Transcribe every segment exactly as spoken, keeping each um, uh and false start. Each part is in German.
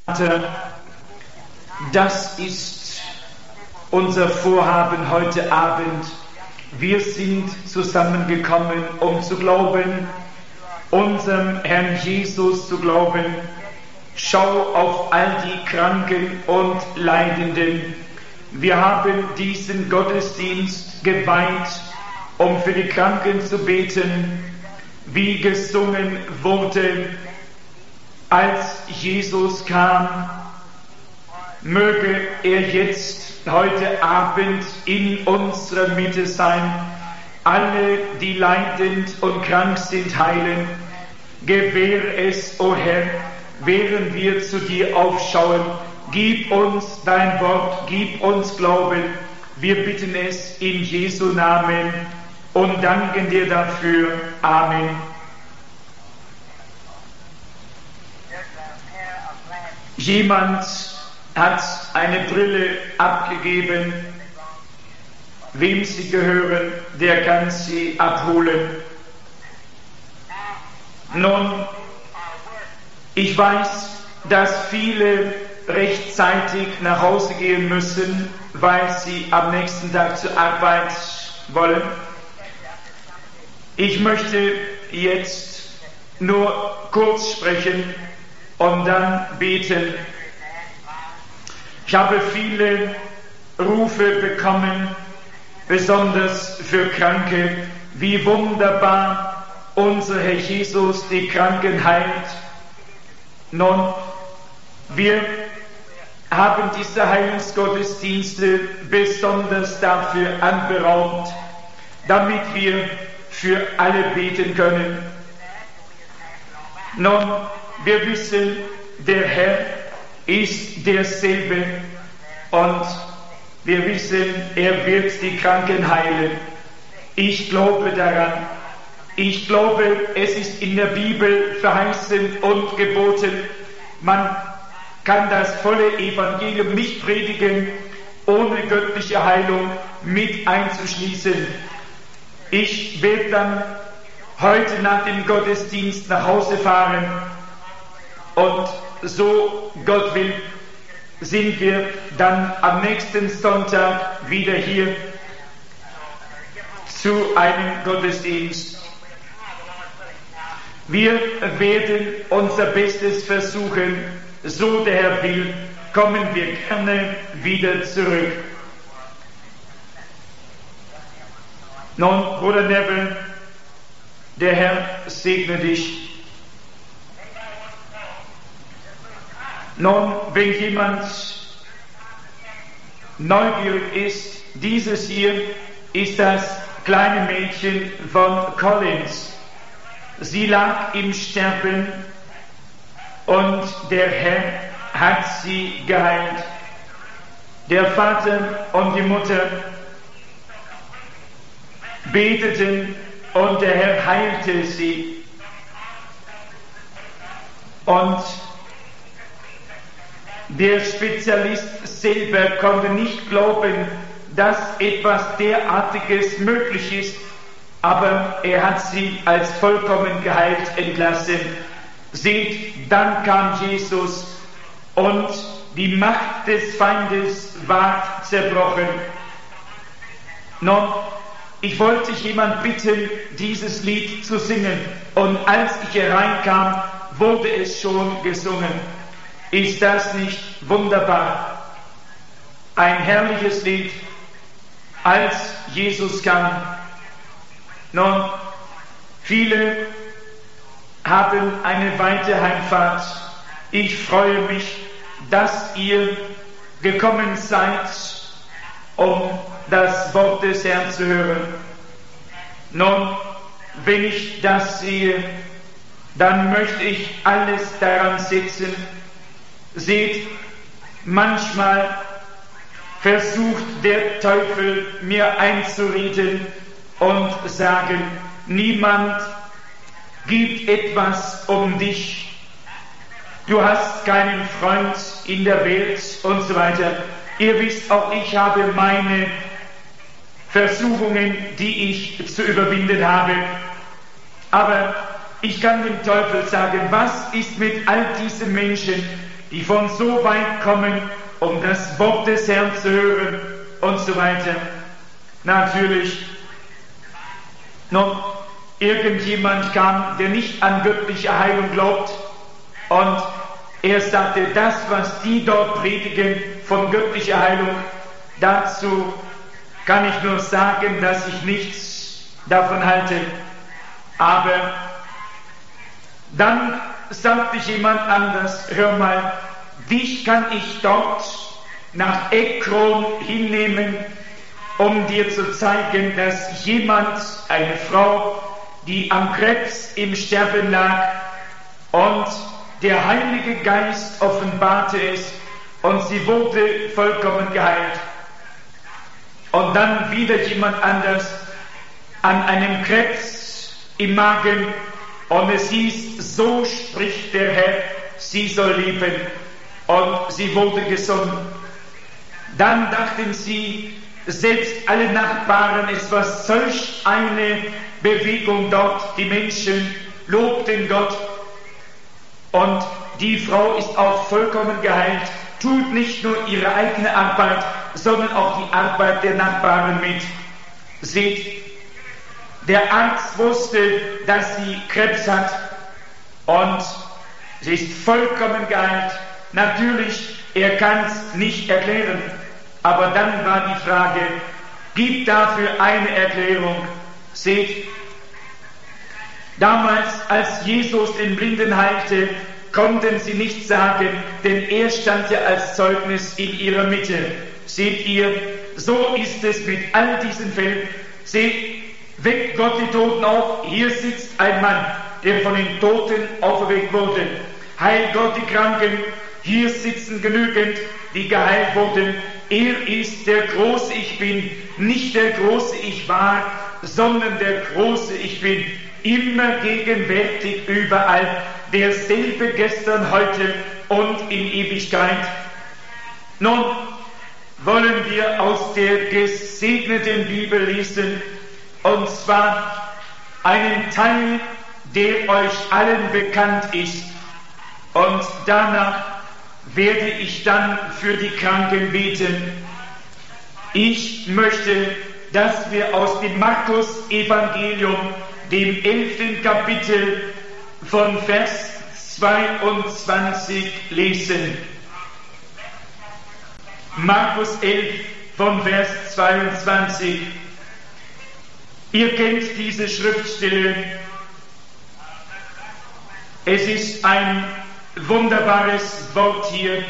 Vater, das ist unser Vorhaben heute Abend. Wir sind zusammengekommen, um zu glauben, unserem Herrn Jesus zu glauben. Schau auf all die Kranken und Leidenden. Wir haben diesen Gottesdienst geweiht, um für die Kranken zu beten, wie gesungen wurde, als Jesus kam. Möge er jetzt heute Abend in unserer Mitte sein, alle, die leidend und krank sind, heilen. Gewähr es, o Herr, während wir zu dir aufschauen. Gib uns dein Wort, gib uns Glauben. Wir bitten es in Jesu Namen und danken dir dafür. Amen. Jemand hat eine Brille abgegeben. Wem sie gehören, der kann sie abholen. Nun, ich weiß, dass viele rechtzeitig nach Hause gehen müssen, weil sie am nächsten Tag zur Arbeit wollen. Ich möchte jetzt nur kurz sprechen und dann beten. Ich habe viele Rufe bekommen, besonders für Kranke, wie wunderbar unser Herr Jesus die Kranken heilt. Nun, wir haben diese Heilungsgottesdienste besonders dafür anberaumt, damit wir für alle beten können. Nun, wir wissen, der Herr ist derselbe und wir wissen, er wird die Kranken heilen. Ich glaube daran. Ich glaube, es ist in der Bibel verheißen und geboten. Man kann das volle Evangelium nicht predigen, ohne göttliche Heilung mit einzuschließen. Ich werde dann heute nach dem Gottesdienst nach Hause fahren und so Gott will, sind wir dann am nächsten Sonntag wieder hier zu einem Gottesdienst. Wir werden unser Bestes versuchen, so der Herr will, kommen wir gerne wieder zurück. Nun, Bruder Neville, der Herr segne dich. Nun, wenn jemand neugierig ist, dieses hier ist das kleine Mädchen von Collins. Sie lag im Sterben und der Herr hat sie geheilt. Der Vater und die Mutter beteten und der Herr heilte sie. Und der Spezialist selber konnte nicht glauben, dass etwas derartiges möglich ist, aber er hat sie als vollkommen geheilt entlassen. Seht, dann kam Jesus und die Macht des Feindes war zerbrochen. Nun, ich wollte jemand bitten, dieses Lied zu singen, und als ich hereinkam, wurde es schon gesungen. Ist das nicht wunderbar? Ein herrliches Lied, als Jesus kam. Nun, viele haben eine weite Heimfahrt. Ich freue mich, dass ihr gekommen seid, um das Wort des Herrn zu hören. Nun, wenn ich das sehe, dann möchte ich alles daran setzen. Seht, manchmal versucht der Teufel mir einzureden und sagen, niemand gibt etwas um dich. Du hast keinen Freund in der Welt und so weiter. Ihr wisst, auch ich habe meine Versuchungen, die ich zu überwinden habe. Aber ich kann dem Teufel sagen, was ist mit all diesen Menschen, die von so weit kommen, um das Wort des Herrn zu hören und so weiter. Natürlich, nun, irgendjemand kam, der nicht an göttliche Heilung glaubt, und er sagte, das, was die dort predigen von göttlicher Heilung, dazu kann ich nur sagen, dass ich nichts davon halte. Aber dann sagte jemand anders, hör mal, dich kann ich dort nach Ekron hinnehmen, um dir zu zeigen, dass jemand, eine Frau, die am Krebs im Sterben lag und der Heilige Geist offenbarte es und sie wurde vollkommen geheilt. Und dann wieder jemand anders an einem Krebs im Magen und es hieß, so spricht der Herr, sie soll leben, und sie wurde gesund. Dann dachten sie, selbst alle Nachbarn, es war solch eine Bewegung dort, die Menschen lobten Gott und die Frau ist auch vollkommen geheilt, tut nicht nur ihre eigene Arbeit, sondern auch die Arbeit der Nachbarn mit. Seht, der Arzt wusste, dass sie Krebs hat und sie ist vollkommen geheilt. Natürlich, er kann es nicht erklären, aber dann war die Frage, gibt dafür eine Erklärung. Seht, damals, als Jesus den Blinden heilte, konnten sie nicht sagen, denn er stand ja als Zeugnis in ihrer Mitte. Seht ihr, so ist es mit all diesen Fällen. Seht, weckt Gott die Toten auf. Hier sitzt ein Mann, der von den Toten auferweckt wurde. Heilt Gott die Kranken. Hier sitzen genügend, die geheilt wurden. Er ist der große Ich Bin, nicht der große Ich War, sondern der große Ich Bin, immer gegenwärtig überall, derselbe gestern, heute und in Ewigkeit. Nun wollen wir aus der gesegneten Bibel lesen, und zwar einen Teil, der euch allen bekannt ist, und danach werde ich dann für die Kranken beten. Ich möchte, dass wir aus dem Markus-Evangelium, dem elften Kapitel, von Vers zweiundzwanzig lesen. Markus elf, von Vers zweiundzwanzig. Ihr kennt diese Schriftstelle. Es ist ein wunderbares Wort hier.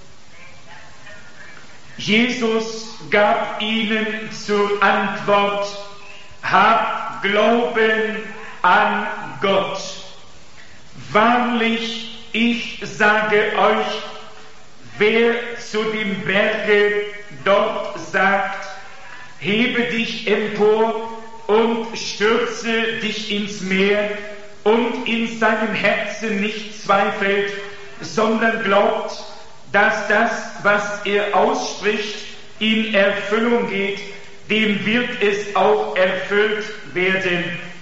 Jesus gab ihnen zur Antwort, habt Glauben an Gott. Wahrlich, ich sage euch, wer zu dem Berge dort sagt, hebe dich empor und stürze dich ins Meer, und in seinem Herzen nicht zweifelt, sondern glaubt, dass das, was er ausspricht, in Erfüllung geht, dem wird es auch erfüllt werden.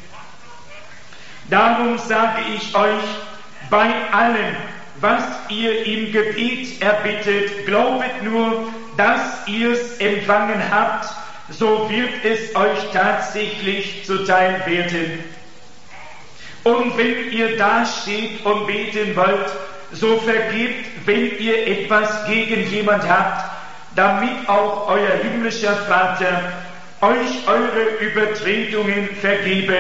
Darum sage ich euch, bei allem, was ihr im Gebet erbittet, glaubet nur, dass ihr's empfangen habt, so wird es euch tatsächlich zuteil werden. Und wenn ihr da steht und beten wollt, so vergebt, wenn ihr etwas gegen jemand habt, damit auch euer himmlischer Vater euch eure Übertretungen vergebe.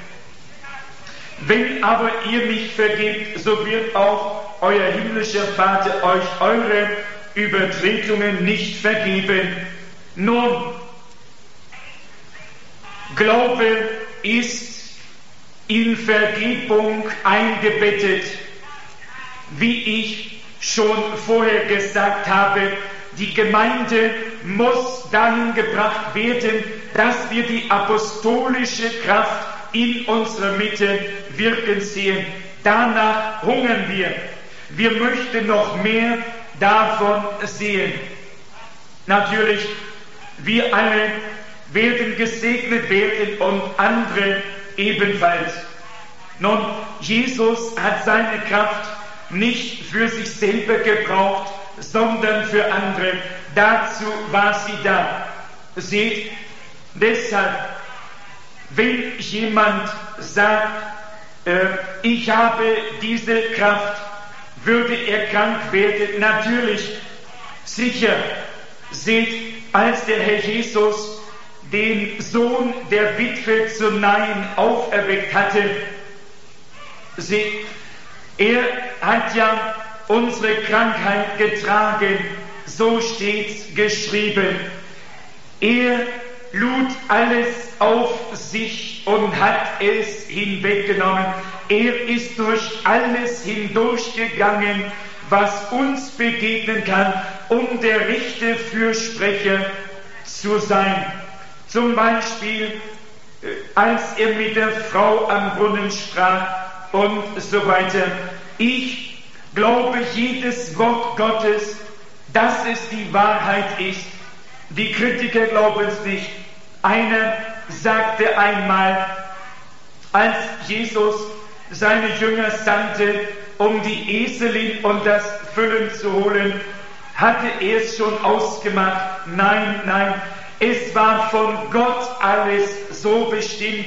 Wenn aber ihr mich vergebt, so wird auch euer himmlischer Vater euch eure Übertretungen nicht vergeben. Nun, Glaube ist in Vergebung eingebettet. Wie ich schon vorher gesagt habe, die Gemeinde muss dahin gebracht werden, dass wir die apostolische Kraft in unserer Mitte wirken sehen. Danach hungern wir. Wir möchten noch mehr davon sehen. Natürlich, wir alle werden gesegnet werden und andere ebenfalls. Nun, Jesus hat seine Kraft nicht für sich selber gebraucht, sondern für andere. Dazu war sie da. Seht, deshalb, wenn jemand sagt, äh, ich habe diese Kraft, würde er krank werden. Natürlich, sicher. Seht, als der Herr Jesus den Sohn der Witwe zu Nain auferweckt hatte, seht, er hat ja unsere Krankheit getragen, so steht's geschrieben. Er lud alles auf sich und hat es hinweggenommen. Er ist durch alles hindurchgegangen, was uns begegnen kann, um der rechte Fürsprecher zu sein. Zum Beispiel, als er mit der Frau am Brunnen sprach und so weiter. Ich glaube jedes Wort Gottes, dass es die Wahrheit ist. Die Kritiker glauben es nicht. Einer sagte einmal, als Jesus seine Jünger sandte, um die Eselin und das Füllen zu holen, hatte er es schon ausgemacht. Nein, nein, es war von Gott alles so bestimmt.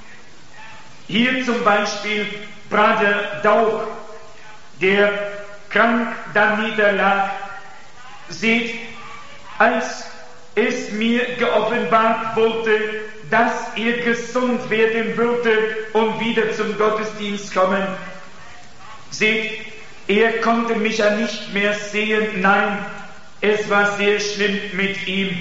Hier zum Beispiel Bruder Daug, der krank da niederlag. Seht, als es mir geoffenbart wurde, dass er gesund werden würde und wieder zum Gottesdienst kommen. Seht, er konnte mich ja nicht mehr sehen. Nein, es war sehr schlimm mit ihm.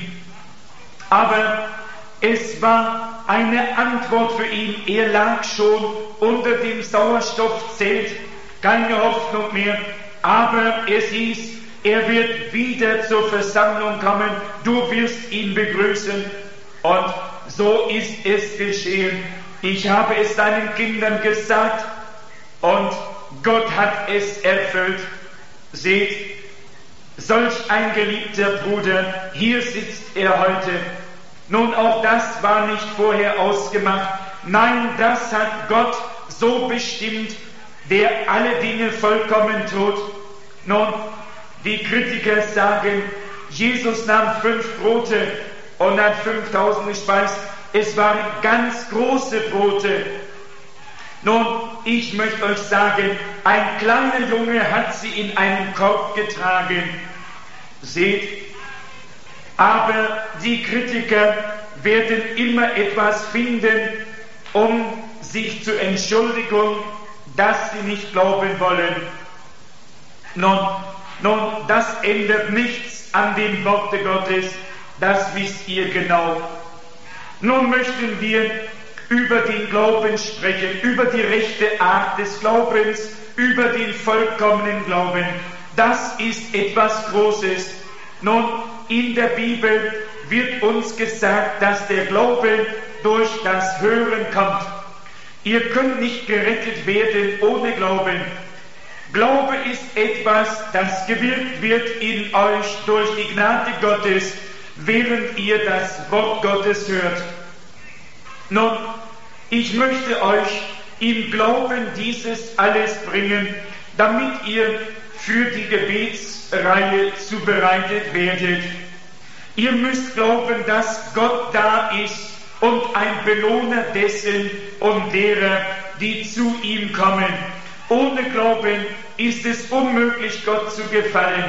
Aber es war eine Antwort für ihn. Er lag schon unter dem Sauerstoffzelt, keine Hoffnung mehr. Aber es hieß, er wird wieder zur Versammlung kommen, du wirst ihn begrüßen. Und so ist es geschehen. Ich habe es seinen Kindern gesagt und Gott hat es erfüllt. Seht, solch ein geliebter Bruder, hier sitzt er heute. Nun, auch das war nicht vorher ausgemacht. Nein, das hat Gott so bestimmt, der alle Dinge vollkommen tut. Nun, die Kritiker sagen, Jesus nahm fünf Brote und hat fünftausend gespeist. Es waren ganz große Brote. Nun, ich möchte euch sagen, ein kleiner Junge hat sie in einem Korb getragen. Seht, aber die Kritiker werden immer etwas finden, um sich zu entschuldigen, dass sie nicht glauben wollen. Nun, nun, das ändert nichts an dem Worte Gottes, das wisst ihr genau. Nun möchten wir über den Glauben sprechen, über die rechte Art des Glaubens, über den vollkommenen Glauben. Das ist etwas Großes. Nun, in der Bibel wird uns gesagt, dass der Glaube durch das Hören kommt. Ihr könnt nicht gerettet werden ohne Glauben. Glaube ist etwas, das gewirkt wird in euch durch die Gnade Gottes, während ihr das Wort Gottes hört. Nun, ich möchte euch im Glauben dieses alles bringen, damit ihr für die Gebetsreihe zubereitet werdet. Ihr müsst glauben, dass Gott da ist und ein Belohner dessen und derer, die zu ihm kommen. Ohne Glauben ist es unmöglich, Gott zu gefallen.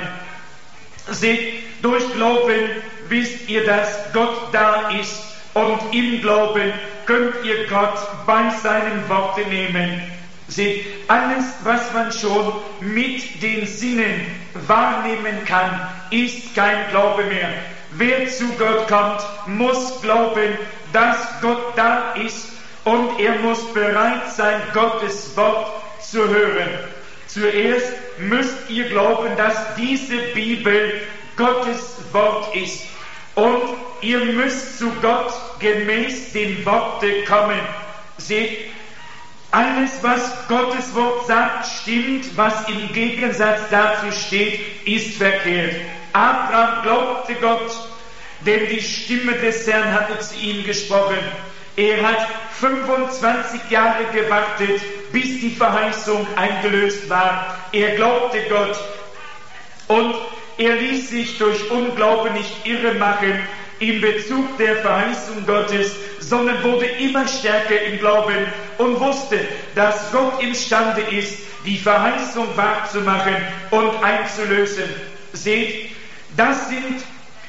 Seht, durch Glauben wisst ihr, dass Gott da ist und im Glauben könnt ihr Gott bei seinen Worten nehmen. Seht, alles, was man schon mit den Sinnen wahrnehmen kann, ist kein Glaube mehr. Wer zu Gott kommt, muss glauben, dass Gott da ist und er muss bereit sein, Gottes Wort zu hören. Zuerst müsst ihr glauben, dass diese Bibel Gottes Wort ist. Und ihr müsst zu Gott gemäß dem Worte kommen. Seht, alles, was Gottes Wort sagt, stimmt. Was im Gegensatz dazu steht, ist verkehrt. Abraham glaubte Gott, denn die Stimme des Herrn hatte zu ihm gesprochen. Er hat fünfundzwanzig Jahre gewartet, bis die Verheißung eingelöst war. Er glaubte Gott und er ließ sich durch Unglauben nicht irre machen in Bezug der Verheißung Gottes, sondern wurde immer stärker im Glauben und wusste, dass Gott imstande ist, die Verheißung wahrzumachen und einzulösen. Seht, das sind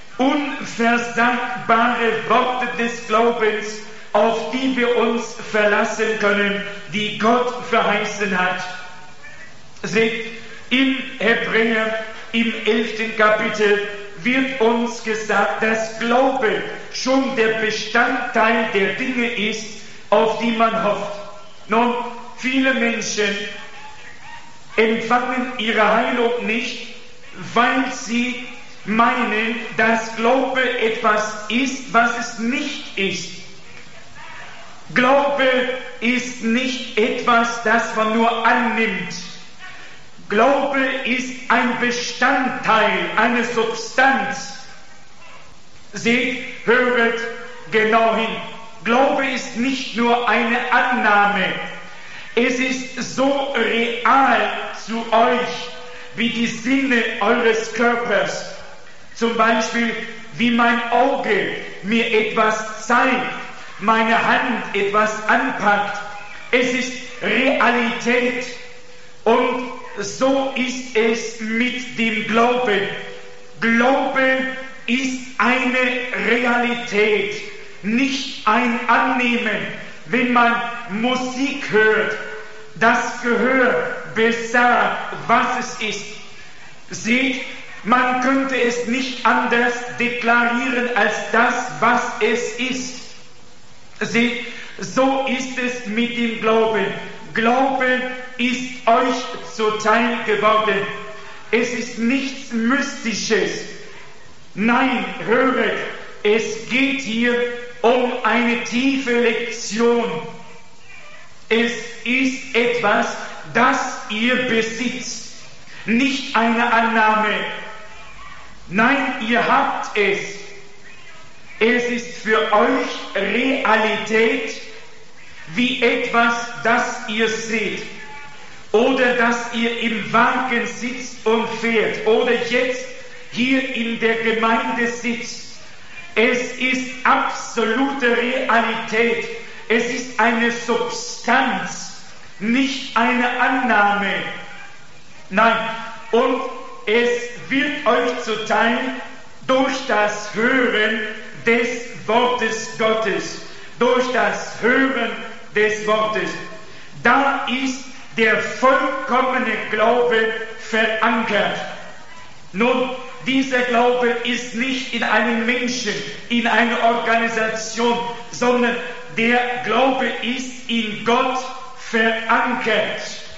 unversagbare Worte des Glaubens, auf die wir uns verlassen können, die Gott verheißen hat. Seht, im Hebräer, im elften Kapitel, wird uns gesagt, dass Glaube schon der Bestandteil der Dinge ist, auf die man hofft. Nun, viele Menschen empfangen ihre Heilung nicht, weil sie meinen, dass Glaube etwas ist, was es nicht ist. Glaube ist nicht etwas, das man nur annimmt. Glaube ist ein Bestandteil, eine Substanz. Seht, höret genau hin. Glaube ist nicht nur eine Annahme. Es ist so real zu euch wie die Sinne eures Körpers. Zum Beispiel, wie mein Auge mir etwas zeigt, meine Hand etwas anpackt. Es ist Realität. Und so ist es mit dem Glauben. Glaube ist eine Realität, nicht ein Annehmen. Wenn man Musik hört, das Gehör besagt, was es ist. Seht, man könnte es nicht anders deklarieren als das, was es ist. Seht, so ist es mit dem Glauben. Glaube ist euch zuteil geworden. Es ist nichts Mystisches. Nein, höret, es geht hier um eine tiefe Lektion. Es ist etwas, das ihr besitzt, nicht eine Annahme. Nein, ihr habt es. Es ist für euch Realität, wie etwas, das ihr seht, oder dass ihr im Wagen sitzt und fährt, oder jetzt hier in der Gemeinde sitzt. Es ist absolute Realität. Es ist eine Substanz, nicht eine Annahme. Nein, und es wird euch zuteil durch das Hören des Wortes Gottes. Durch das Hören des Wortes. Da ist der vollkommene Glaube verankert. Nun, dieser Glaube ist nicht in einem Menschen, in einer Organisation, sondern der Glaube ist in Gott verankert.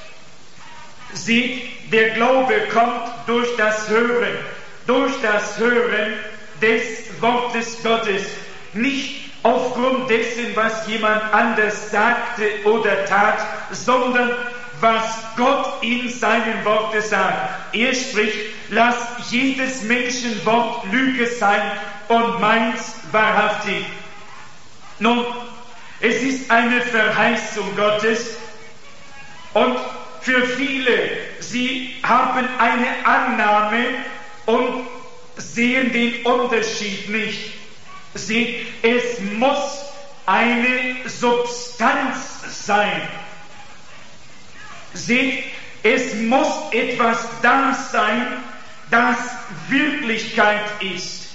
Seht, der Glaube kommt durch das Hören, durch das Hören des Wortes Gottes, nicht aufgrund dessen, was jemand anders sagte oder tat, sondern was Gott in seinem Worte sagt. Er spricht, lass jedes Menschenwort Lüge sein und meins wahrhaftig. Nun, es ist eine Verheißung Gottes und für viele, sie haben eine Annahme und sehen den Unterschied nicht. Seht, es muss eine Substanz sein. Seht, es muss etwas da sein, das Wirklichkeit ist.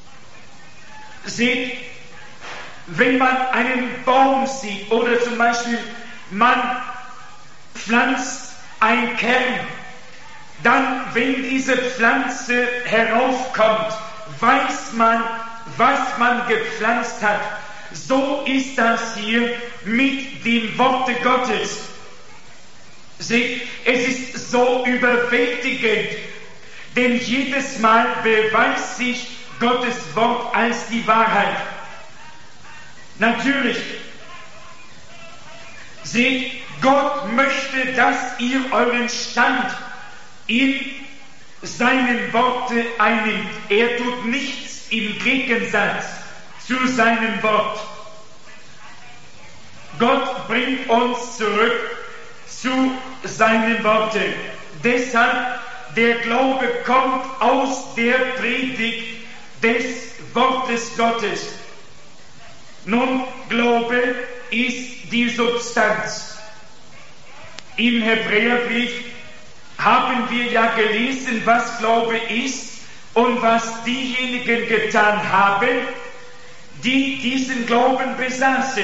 Seht, wenn man einen Baum sieht oder zum Beispiel man pflanzt ein Kern, dann, wenn diese Pflanze heraufkommt, weiß man, was man gepflanzt hat. So ist das hier mit dem Worte Gottes. Seht, es ist so überwältigend, denn jedes Mal beweist sich Gottes Wort als die Wahrheit. Natürlich, seht, Gott möchte, dass ihr euren Stand in seinen Worte einnimmt. Er tut nichts im Gegensatz zu seinem Wort. Gott bringt uns zurück zu seinen Worten. Deshalb, der Glaube kommt aus der Predigt des Wortes Gottes. Nun, Glaube ist die Substanz. Im Hebräerbrief haben wir ja gelesen, was Glaube ist und was diejenigen getan haben, die diesen Glauben besaßen.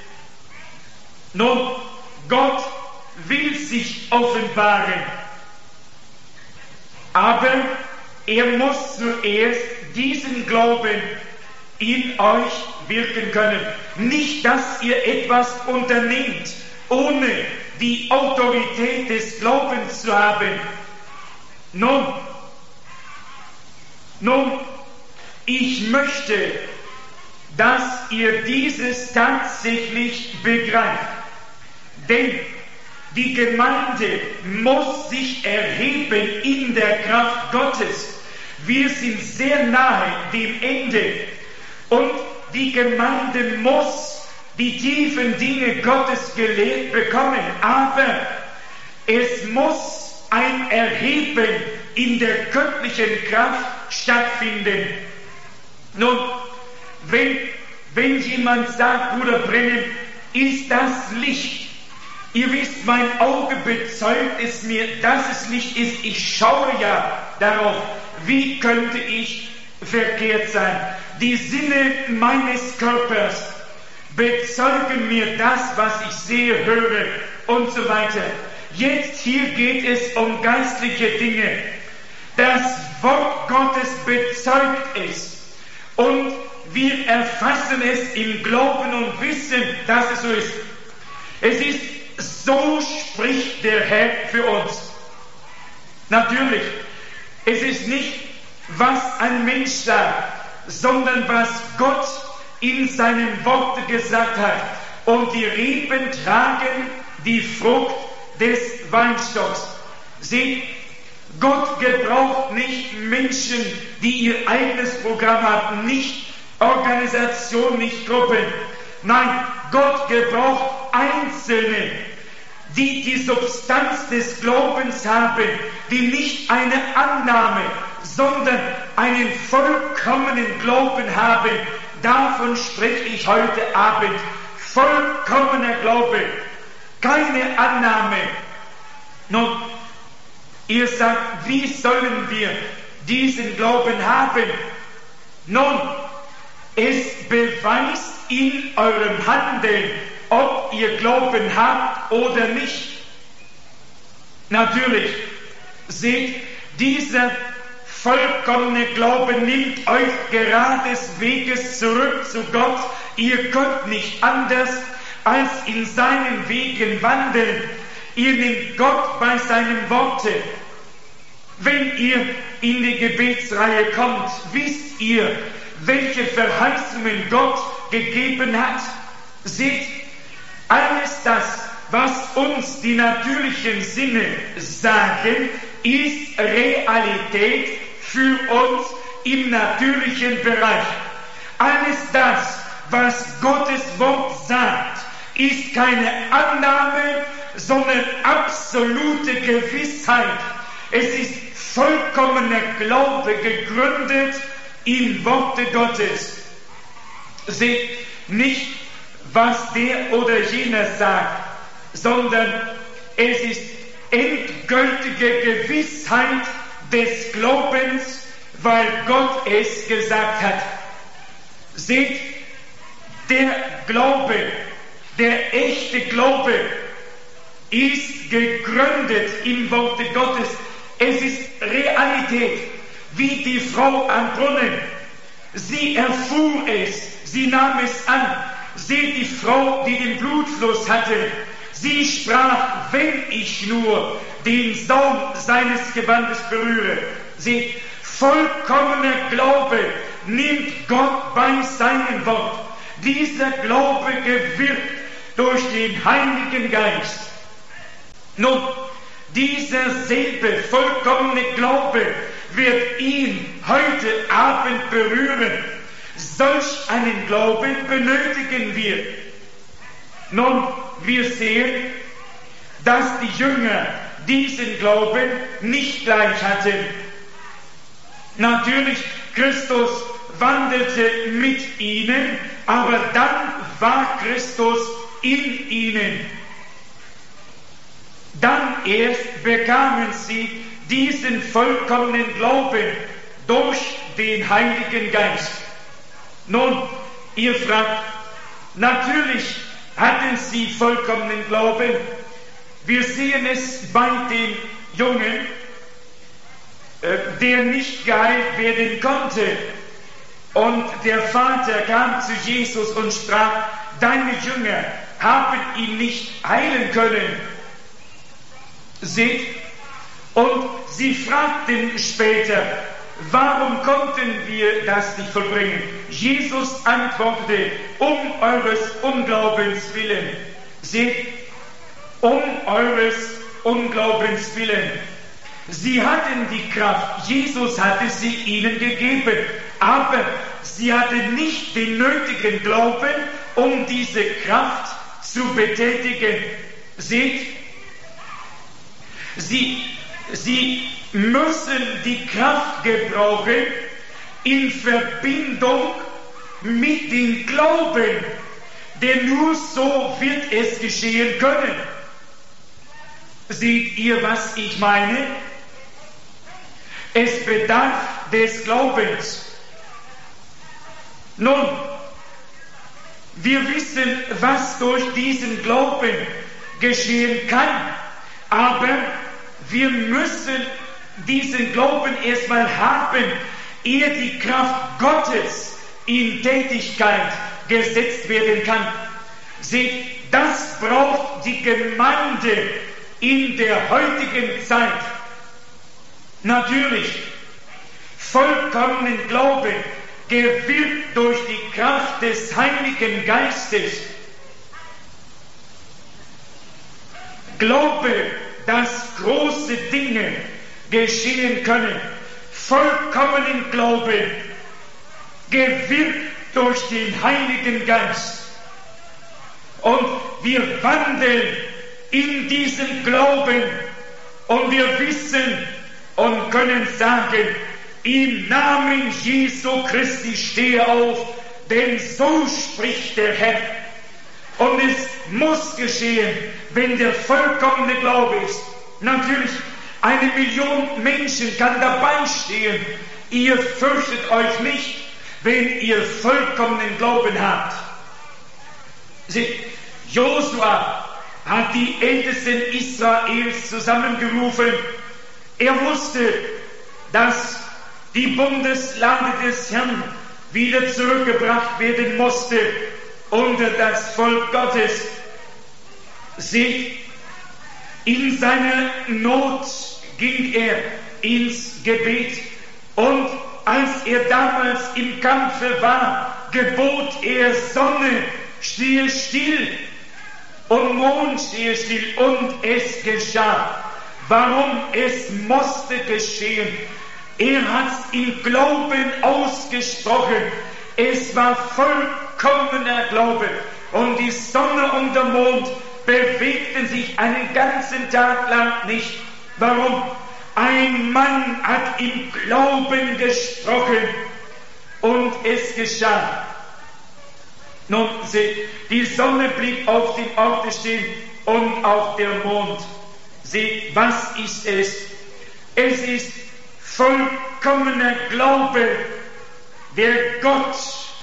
Nun, Gott will sich offenbaren, aber er muss zuerst diesen Glauben in euch wirken können. Nicht, dass ihr etwas unternehmt, ohne die Autorität des Glaubens zu haben. Nun, nun, ich möchte, dass ihr dieses tatsächlich begreift. Denn die Gemeinde muss sich erheben in der Kraft Gottes. Wir sind sehr nahe dem Ende. Und die Gemeinde muss die tiefen Dinge Gottes gelehrt bekommen. Aber es muss ein Erheben in der göttlichen Kraft stattfinden. Nun, wenn, wenn jemand sagt, Bruder Brennan, ist das Licht? Ihr wisst, mein Auge bezeugt es mir, dass es Licht ist. Ich schaue ja darauf, wie könnte ich verkehrt sein. Die Sinne meines Körpers bezeugen mir das, was ich sehe, höre und so weiter. Jetzt hier geht es um geistliche Dinge. Das Wort Gottes bezeugt es. Und wir erfassen es im Glauben und wissen, dass es so ist. Es ist, so spricht der Herr für uns. Natürlich, es ist nicht, was ein Mensch sagt, sondern was Gott in seinen Worten gesagt hat. Und die Reben tragen die Frucht des Weinstocks. Seht, Gott gebraucht nicht Menschen, die ihr eigenes Programm haben, nicht Organisation, nicht Gruppen. Nein, Gott gebraucht Einzelne, die die Substanz des Glaubens haben, die nicht eine Annahme, sondern einen vollkommenen Glauben haben. Davon spreche ich heute Abend. Vollkommener Glaube, keine Annahme. Nun, ihr sagt, wie sollen wir diesen Glauben haben? Nun, es beweist in eurem Handeln, ob ihr Glauben habt oder nicht. Natürlich, seht, dieser vollkommene Glaube nimmt euch gerades Weges zurück zu Gott. Ihr könnt nicht anders als in seinen Wegen wandeln. Ihr nehmt Gott bei seinen Worten. Wenn ihr in die Gebetsreihe kommt, wisst ihr, welche Verheißungen Gott gegeben hat. Seht, alles das, was uns die natürlichen Sinne sagen, ist Realität für uns im natürlichen Bereich. Alles das, was Gottes Wort sagt, ist keine Annahme, sondern absolute Gewissheit. Es ist vollkommener Glaube gegründet im Worte Gottes. Seht nicht, was der oder jener sagt, sondern es ist endgültige Gewissheit des Glaubens, weil Gott es gesagt hat. Seht, der Glaube, der echte Glaube ist gegründet im Worte Gottes. Es ist Realität, wie die Frau am Brunnen. Sie erfuhr es, sie nahm es an. Seht die Frau, die den Blutfluss hatte. Sie sprach, wenn ich nur den Saum seines Gewandes berühre. Seht, vollkommener Glaube nimmt Gott bei seinem Wort. Dieser Glaube gewirkt durch den Heiligen Geist. Nun, dieser selbe vollkommene Glaube wird ihn heute Abend berühren. Solch einen Glauben benötigen wir. Nun, wir sehen, dass die Jünger diesen Glauben nicht gleich hatten. Natürlich, Christus wandelte mit ihnen, aber dann war Christus in ihnen. Dann erst bekamen sie diesen vollkommenen Glauben durch den Heiligen Geist. Nun, ihr fragt, natürlich hatten sie vollkommenen Glauben. Wir sehen es bei den Jungen, äh, der nicht geheilt werden konnte. Und der Vater kam zu Jesus und sprach, deine Jünger haben ihn nicht heilen können. Seht, und sie fragten später, warum konnten wir das nicht vollbringen? Jesus antwortete, um eures Unglaubens willen. Seht, um eures Unglaubens willen. Sie hatten die Kraft, Jesus hatte sie ihnen gegeben, aber sie hatten nicht den nötigen Glauben, um diese Kraft zu betätigen. Seht, sie, sie müssen die Kraft gebrauchen in Verbindung mit dem Glauben, denn nur so wird es geschehen können. Seht ihr, was ich meine? Es bedarf des Glaubens. Nun, wir wissen, was durch diesen Glauben geschehen kann, aber wir müssen diesen Glauben erstmal haben, ehe die Kraft Gottes in Tätigkeit gesetzt werden kann. Seht, das braucht die Gemeinde in der heutigen Zeit. Natürlich, vollkommenen Glauben gewirkt durch die Kraft des Heiligen Geistes. Glaube, dass große Dinge geschehen können. Vollkommenen Glauben gewirkt durch den Heiligen Geist. Und wir wandeln in diesem Glauben und wir wissen und können sagen, im Namen Jesu Christi stehe auf, denn so spricht der Herr. Und es muss geschehen, wenn der vollkommene Glaube ist. Natürlich, eine Million Menschen kann dabei stehen. Ihr fürchtet euch nicht, wenn ihr vollkommenen Glauben habt. Seht, Josua hat die Ältesten Israels zusammengerufen. Er wusste, dass die Bundeslade des Herrn wieder zurückgebracht werden musste unter das Volk Gottes. Seht, in seiner Not ging er ins Gebet und als er damals im Kampfe war, gebot er Sonne, stehe still und Mond stehe still und es geschah. Warum? Es musste geschehen. Er hat es im Glauben ausgesprochen. Es war vollkommener Glaube. Und die Sonne und der Mond bewegten sich einen ganzen Tag lang nicht. Warum? Ein Mann hat im Glauben gesprochen und es geschah. Nun seht, die Sonne blieb auf dem Orte stehen und auch der Mond. Seht, was ist es? Es ist vollkommener Glaube, der Gott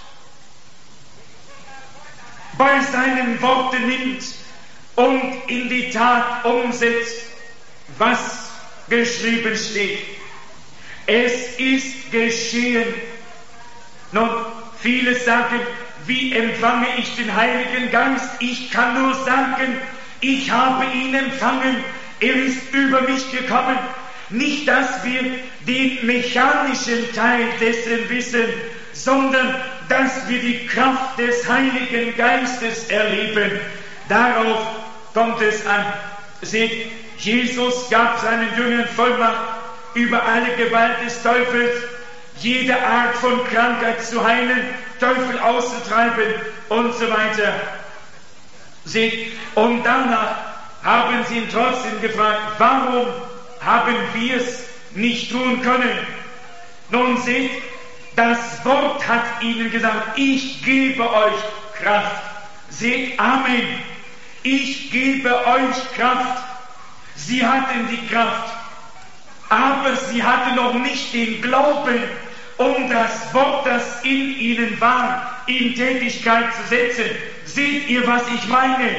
bei seinen Worten nimmt und in die Tat umsetzt, was geschrieben steht. Es ist geschehen. Nun, viele sagen, wie empfange ich den Heiligen Geist? Ich kann nur sagen, ich habe ihn empfangen. Er ist über mich gekommen. Nicht, dass wir den mechanischen Teil dessen wissen, sondern dass wir die Kraft des Heiligen Geistes erleben. Darauf kommt es an. Seht, Jesus gab seinen Jüngern Vollmacht über alle Gewalt des Teufels, jede Art von Krankheit zu heilen, Teufel auszutreiben und so weiter. Seht, und danach haben sie ihn trotzdem gefragt, warum haben wir es nicht tun können? Nun seht, das Wort hat ihnen gesagt, ich gebe euch Kraft. Seht, Amen. Ich gebe euch Kraft. Sie hatten die Kraft, aber sie hatten noch nicht den Glauben, um das Wort, das in ihnen war, in Tätigkeit zu setzen. Seht ihr, was ich meine?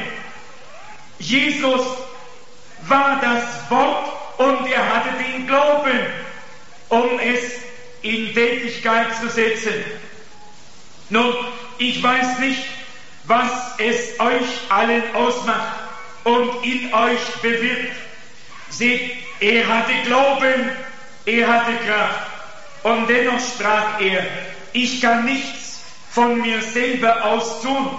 Jesus war das Wort und er hatte den Glauben, um es in Tätigkeit zu setzen. Nun, ich weiß nicht, was es euch allen ausmacht und in euch bewirkt. Seht, er hatte Glauben, er hatte Kraft und dennoch sprach er, ich kann nichts von mir selber aus tun.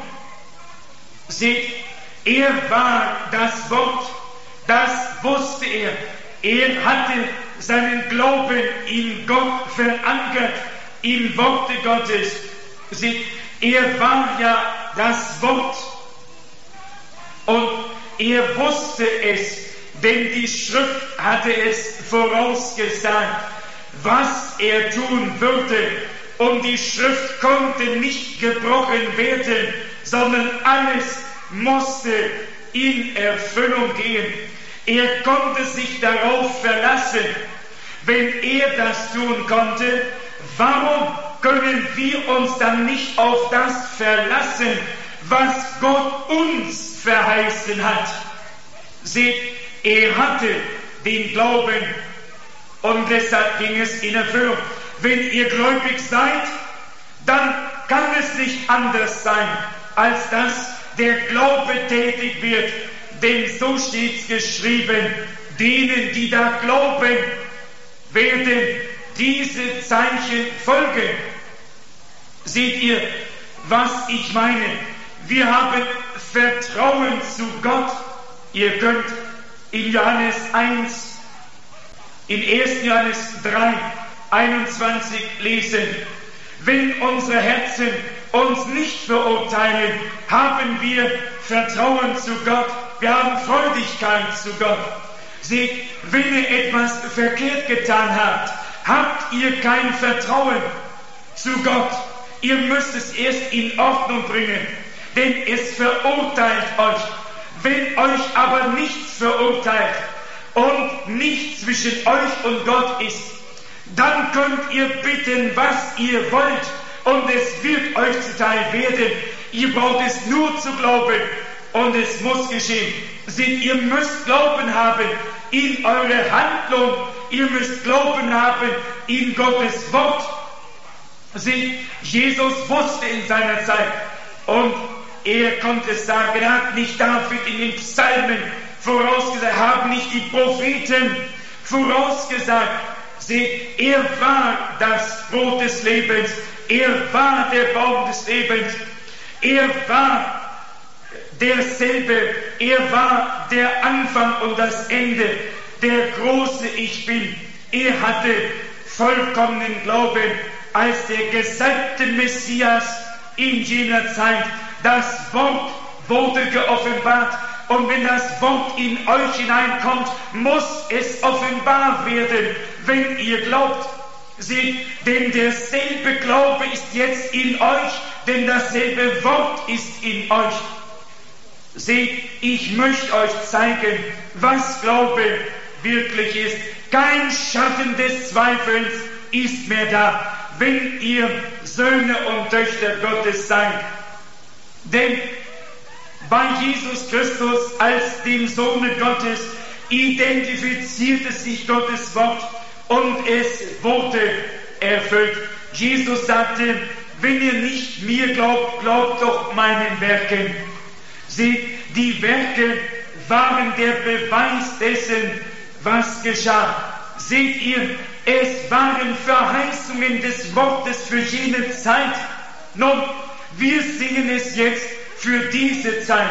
Seht, er war das Wort, das wusste er. Er hatte seinen Glauben in Gott verankert, im Worte Gottes. Seht, er war ja das Wort und er wusste es, denn die Schrift hatte es vorausgesagt, was er tun würde. Und die Schrift konnte nicht gebrochen werden, sondern alles musste in Erfüllung gehen. Er konnte sich darauf verlassen. Wenn er das tun konnte, warum können wir uns dann nicht auf das verlassen, was Gott uns verheißen hat? Seht, er hatte den Glauben und deshalb ging es in Erfüllung. Wenn ihr gläubig seid, dann kann es nicht anders sein, als dass der Glaube tätig wird. Denn so steht's geschrieben, denen, die da glauben, werden diese Zeichen folgen. Seht ihr, was ich meine? Wir haben Vertrauen zu Gott. Ihr könnt in Johannes eins, in ersten Johannes drei, einundzwanzig lesen. Wenn unsere Herzen uns nicht verurteilen, haben wir Vertrauen zu Gott. Wir haben Freudigkeit zu Gott. Seht, wenn ihr etwas verkehrt getan habt, habt ihr kein Vertrauen zu Gott. Ihr müsst es erst in Ordnung bringen, denn es verurteilt euch. Wenn euch aber nichts verurteilt und nichts zwischen euch und Gott ist, dann könnt ihr bitten, was ihr wollt, und es wird euch zuteil werden. Ihr braucht es nur zu glauben und es muss geschehen. Seht, ihr müsst Glauben haben in eure Handlung, ihr müsst Glauben haben in Gottes Wort. Seht, Jesus wusste in seiner Zeit und er konnte es sagen, er hat nicht David in den Psalmen vorausgesagt, haben nicht die Propheten vorausgesagt. Seht, er war das Brot des Lebens, er war der Baum des Lebens, er war derselbe, er war der Anfang und das Ende, der große Ich Bin. Er hatte vollkommenen Glauben als der gesalbte Messias in jener Zeit. Das Wort wurde geoffenbart. Und wenn das Wort in euch hineinkommt, muss es offenbar werden, wenn ihr glaubt. Seht, denn derselbe Glaube ist jetzt in euch, denn dasselbe Wort ist in euch. Seht, ich möchte euch zeigen, was Glaube wirklich ist. Kein Schatten des Zweifels ist mehr da, wenn ihr Söhne und Töchter Gottes seid. Denn bei Jesus Christus als dem Sohne Gottes identifizierte sich Gottes Wort und es wurde erfüllt. Jesus sagte, wenn ihr nicht mir glaubt, glaubt doch meinen Werken. Seht, die Werke waren der Beweis dessen, was geschah. Seht ihr, es waren Verheißungen des Wortes für jene Zeit. Nun, wir singen es jetzt für diese Zeit.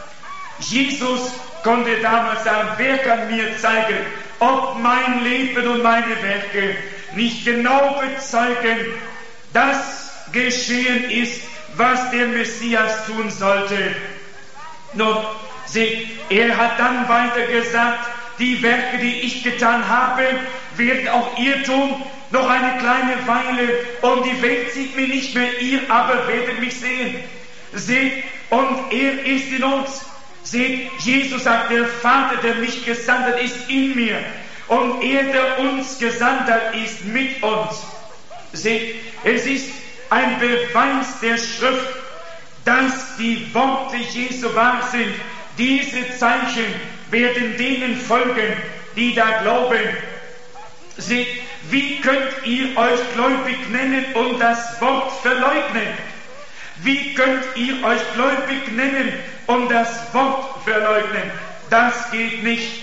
Jesus konnte damals sagen, wer kann mir zeigen, ob mein Leben und meine Werke nicht genau bezeugen, dass geschehen ist, was der Messias tun sollte. Nun, Seht, er hat dann weiter gesagt, die Werke, die ich getan habe, werden auch ihr tun, noch eine kleine Weile, und die Welt sieht mich nicht mehr, ihr aber werdet mich sehen. Seht, und er ist in uns. Seht, Jesus sagt, der Vater, der mich gesandt hat, ist in mir. Und er, der uns gesandt hat, ist mit uns. Seht, es ist ein Beweis der Schrift, dass die Worte Jesu wahr sind. Diese Zeichen werden denen folgen, die da glauben. Seht, wie könnt ihr euch gläubig nennen und das Wort verleugnen? Wie könnt ihr euch gläubig nennen und das Wort verleugnen? Das geht nicht.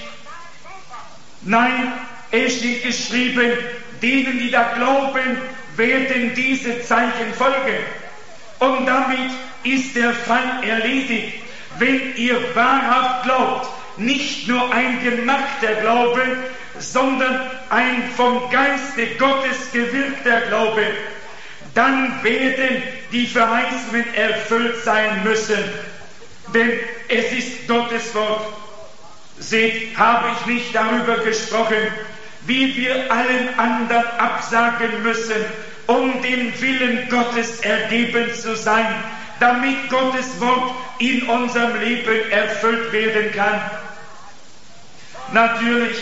Nein, es steht geschrieben, denen, die da glauben, werden diese Zeichen folgen. Und damit ist der Fall erledigt. Wenn ihr wahrhaft glaubt, nicht nur ein gemachter Glaube, sondern ein vom Geiste Gottes gewirkter Glaube, dann werden die Verheißungen erfüllt sein müssen. Denn es ist Gottes Wort. Seht, habe ich nicht darüber gesprochen, wie wir allen anderen absagen müssen, um dem Willen Gottes ergeben zu sein, damit Gottes Wort in unserem Leben erfüllt werden kann. Natürlich,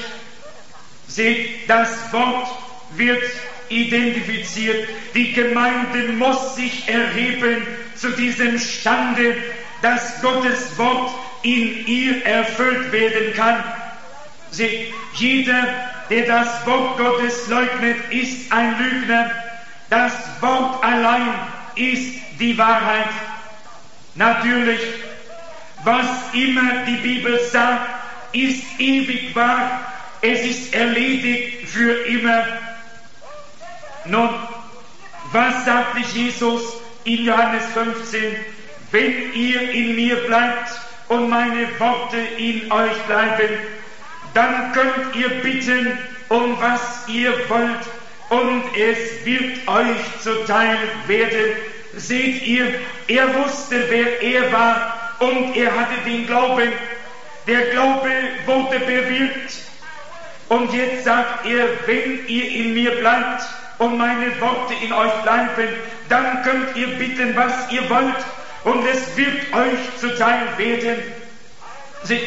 seht, das Wort wird identifiziert. Die Gemeinde muss sich erheben zu diesem Stande, dass Gottes Wort in ihr erfüllt werden kann. Seht, jeder, der das Wort Gottes leugnet, ist ein Lügner. Das Wort allein ist die Wahrheit. Natürlich, was immer die Bibel sagt, ist ewig wahr. Es ist erledigt für immer. Nun, was sagte Jesus in Johannes fünfzehn? Wenn ihr in mir bleibt und meine Worte in euch bleiben, dann könnt ihr bitten, um was ihr wollt, und es wird euch zuteil werden. Seht ihr, er wusste, wer er war, und er hatte den Glauben. Der Glaube wurde bewirkt. Und jetzt sagt er, wenn ihr in mir bleibt und meine Worte in euch bleiben, dann könnt ihr bitten, was ihr wollt, und es wird euch zuteil werden. Seht,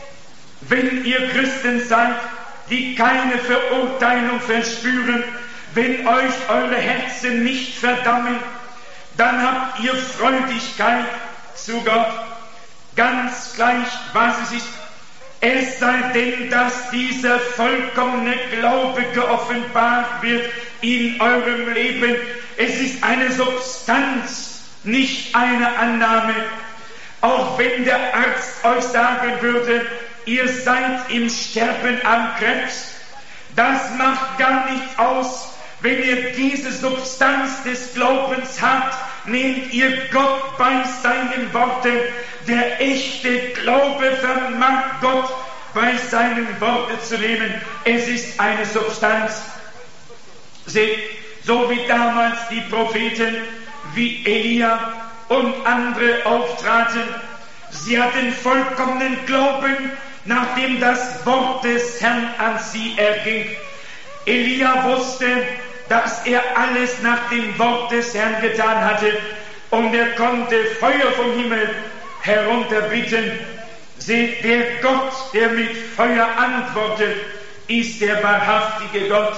wenn ihr Christen seid, die keine Verurteilung verspüren, wenn euch eure Herzen nicht verdammen, dann habt ihr Freudigkeit zu Gott, ganz gleich, was es ist. Es sei denn, dass dieser vollkommene Glaube geoffenbart wird in eurem Leben. Es ist eine Substanz, nicht eine Annahme. Auch wenn der Arzt euch sagen würde, ihr seid im Sterben am Krebs, das macht gar nichts aus. Wenn ihr diese Substanz des Glaubens habt, nehmt ihr Gott bei seinen Worten. Der echte Glaube vermag Gott bei seinen Worten zu nehmen. Es ist eine Substanz. Seht, so wie damals die Propheten wie Elia und andere auftraten, sie hatten vollkommenen Glauben, nachdem das Wort des Herrn an sie erging. Elia wusste, dass er alles nach dem Wort des Herrn getan hatte, und er konnte Feuer vom Himmel herunterbitten. Seht, der Gott, der mit Feuer antwortet, ist der wahrhaftige Gott.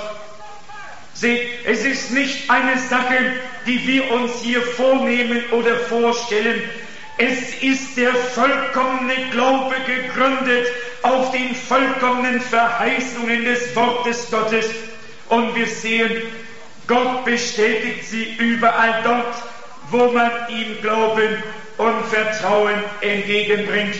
Seht, es ist nicht eine Sache, die wir uns hier vornehmen oder vorstellen. Es ist der vollkommene Glaube gegründet auf den vollkommenen Verheißungen des Wortes Gottes. Und wir sehen, Gott bestätigt sie überall dort, wo man ihm Glauben und Vertrauen entgegenbringt.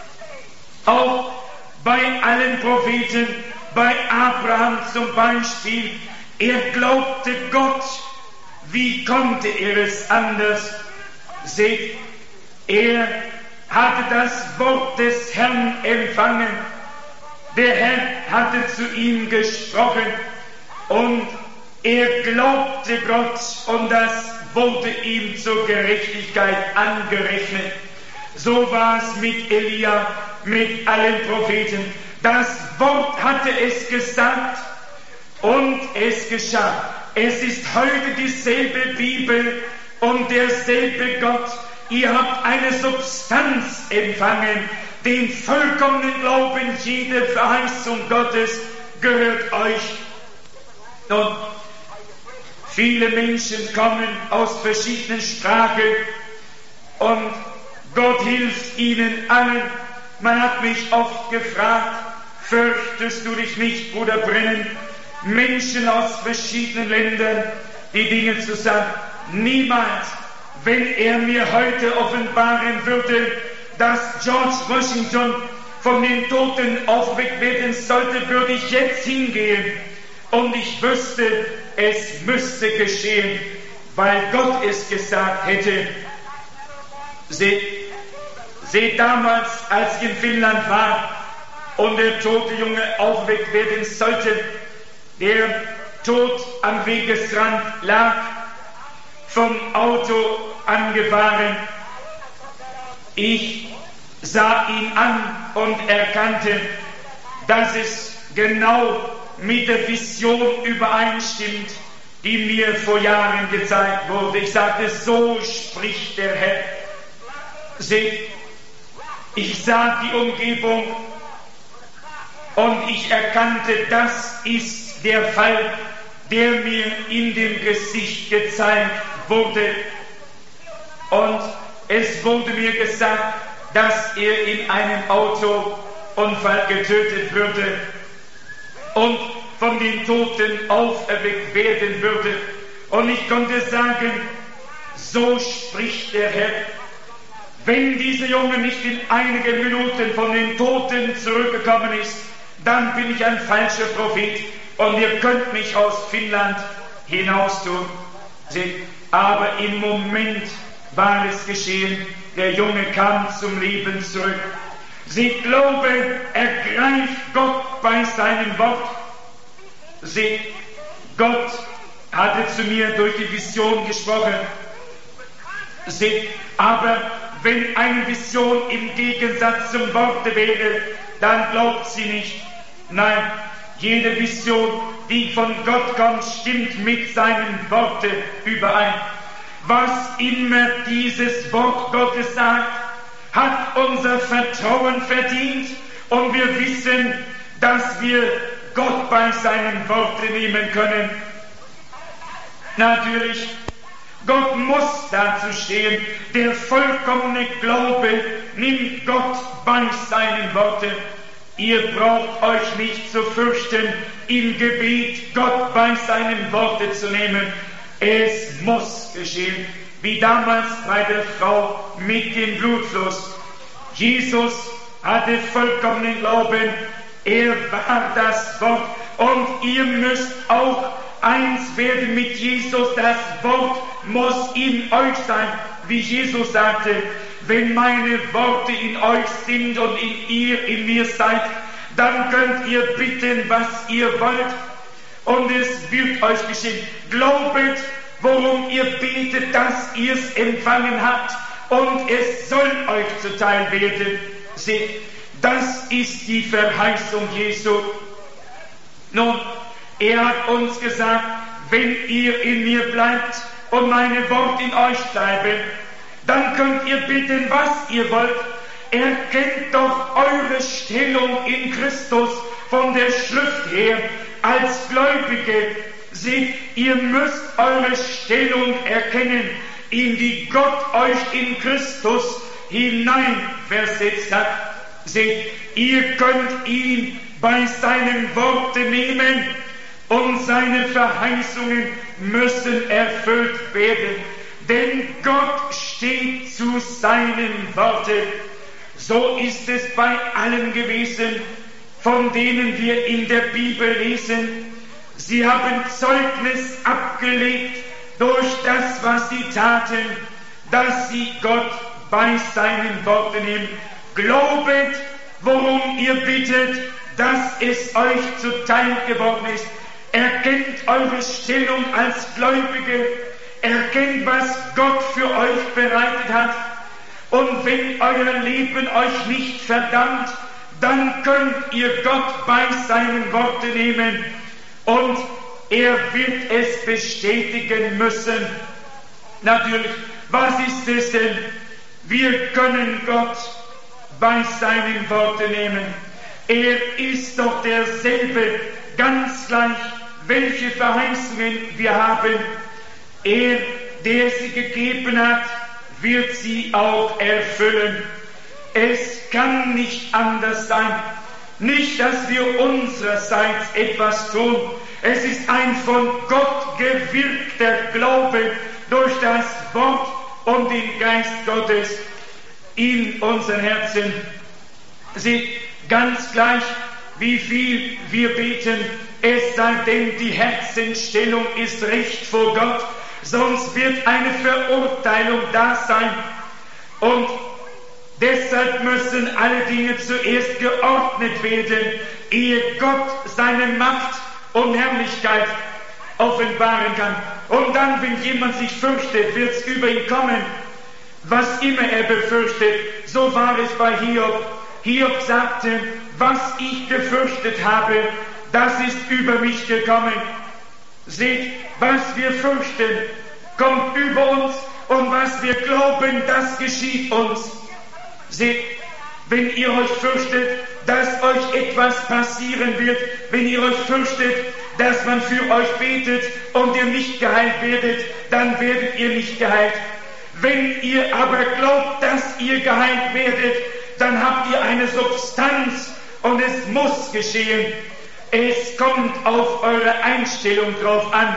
Auch bei allen Propheten, bei Abraham zum Beispiel, er glaubte Gott. Wie konnte er es anders? Seht, er hatte das Wort des Herrn empfangen. Der Herr hatte zu ihm gesprochen, und er glaubte Gott, und das wurde ihm zur Gerechtigkeit angerechnet. So war es mit Elia. mit allen Propheten. Das Wort hatte es gesagt und es geschah. Es ist heute dieselbe Bibel und derselbe Gott. Ihr habt eine Substanz empfangen, den vollkommenen Glauben, jede Verheißung Gottes gehört euch. Nun, viele Menschen kommen aus verschiedenen Sprachen und Gott hilft ihnen allen. Man hat mich oft gefragt, fürchtest du dich nicht, Bruder Brennan, Menschen aus verschiedenen Ländern die Dinge zu sagen? Niemals. Wenn er mir heute offenbaren würde, dass George Washington von den Toten aufweckt werden sollte, würde ich jetzt hingehen und ich wüsste, es müsste geschehen, weil Gott es gesagt hätte. Seht, seht damals, als ich in Finnland war und der tote Junge aufweckt werden sollte, der tot am Wegesrand lag, vom Auto angefahren. Ich sah ihn an und erkannte, dass es genau mit der Vision übereinstimmt, die mir vor Jahren gezeigt wurde. Ich sagte, so spricht der Herr. Seht, ich sah die Umgebung und ich erkannte, das ist der Fall, der mir in dem Gesicht gezeigt wurde. Und es wurde mir gesagt, dass er in einem Autounfall getötet würde und von den Toten auferweckt werden würde. Und ich konnte sagen, so spricht der Herr. Wenn dieser Junge nicht in einigen Minuten von den Toten zurückgekommen ist, dann bin ich ein falscher Prophet und ihr könnt mich aus Finnland hinaus tun. Aber im Moment war es geschehen, der Junge kam zum Leben zurück. Sie glauben, ergreift Gott bei seinem Wort. Sie, Gott hatte zu mir durch die Vision gesprochen. Sie, aber wenn eine Vision im Gegensatz zum Worte wäre, dann glaubt sie nicht. Nein, jede Vision, die von Gott kommt, stimmt mit seinen Worten überein. Was immer dieses Wort Gottes sagt, hat unser Vertrauen verdient und wir wissen, dass wir Gott bei seinen Worten nehmen können. Natürlich, Gott muss dazu stehen. Der vollkommene Glaube nimmt Gott bei seinen Worten. Ihr braucht euch nicht zu fürchten, im Gebet Gott bei seinen Worten zu nehmen. Es muss geschehen, wie damals bei der Frau mit dem Blutfluss. Jesus hatte vollkommenen Glauben, er war das Wort und ihr müsst auch eins werden mit Jesus, das Wort muss in euch sein, wie Jesus sagte, wenn meine Worte in euch sind und in ihr in mir seid, dann könnt ihr bitten, was ihr wollt und es wird euch geschehen. Glaubet, worum ihr betet, dass ihr es empfangen habt und es soll euch zuteil werden. Seht, das ist die Verheißung Jesu. Nun, er hat uns gesagt, wenn ihr in mir bleibt und meine Worte in euch bleiben, dann könnt ihr bitten, was ihr wollt. Erkennt doch eure Stellung in Christus von der Schrift her als Gläubige. Seht, ihr müsst eure Stellung erkennen, in die Gott euch in Christus hineinversetzt hat. Seht, ihr könnt ihn bei seinen Worten nehmen und seine Verheißungen müssen erfüllt werden. Denn Gott steht zu seinen Worten. So ist es bei allen gewesen, von denen wir in der Bibel lesen. Sie haben Zeugnis abgelegt durch das, was sie taten, dass sie Gott bei seinen Worten nehmen. Glaubet, worum ihr bittet, dass es euch zuteil geworden ist. Erkennt eure Stellung als Gläubige. Erkennt, was Gott für euch bereitet hat. Und wenn euer Leben euch nicht verdammt, dann könnt ihr Gott bei seinen Worten nehmen und er wird es bestätigen müssen. Natürlich, was ist es denn? Wir können Gott bei seinen Worten nehmen. Er ist doch derselbe, ganz gleich, welche Verheißungen wir haben. Er, der sie gegeben hat, wird sie auch erfüllen. Es kann nicht anders sein. Nicht, dass wir unsererseits etwas tun. Es ist ein von Gott gewirkter Glaube durch das Wort und den Geist Gottes in unseren Herzen. Seht, ganz gleich, wie viel wir beten, es sei denn, die Herzensstellung ist recht vor Gott, sonst wird eine Verurteilung da sein. Und deshalb müssen alle Dinge zuerst geordnet werden, ehe Gott seine Macht und Herrlichkeit offenbaren kann. Und dann, wenn jemand sich fürchtet, wird es über ihn kommen, was immer er befürchtet. So war es bei Hiob. Hiob sagte, was ich gefürchtet habe, das ist über mich gekommen. Seht, was wir fürchten, kommt über uns, und was wir glauben, das geschieht uns. Seht, wenn ihr euch fürchtet, dass euch etwas passieren wird, wenn ihr euch fürchtet, dass man für euch betet und ihr nicht geheilt werdet, dann werdet ihr nicht geheilt. Wenn ihr aber glaubt, dass ihr geheilt werdet, dann habt ihr eine Substanz und es muss geschehen. Es kommt auf eure Einstellung drauf an.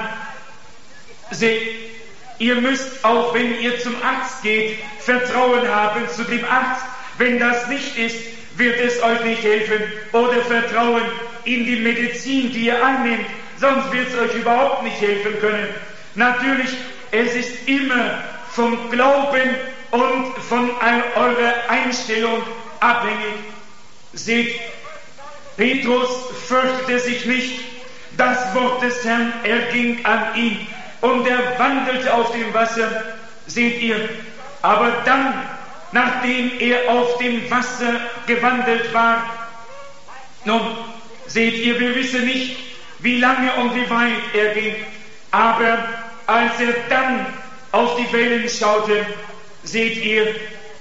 Seht, ihr müsst auch, wenn ihr zum Arzt geht, Vertrauen haben zu dem Arzt. Wenn das nicht ist, wird es euch nicht helfen. Oder Vertrauen in die Medizin, die ihr einnehmt, sonst wird es euch überhaupt nicht helfen können. Natürlich, es ist immer vom Glauben und von eurer Einstellung abhängig. Seht, Petrus fürchtete sich nicht. Das Wort des Herrn erging an ihn und er wandelte auf dem Wasser. Seht ihr, aber dann, nachdem er auf dem Wasser gewandelt war, nun, seht ihr, wir wissen nicht, wie lange und wie weit er ging, aber als er dann auf die Wellen schaute, seht ihr,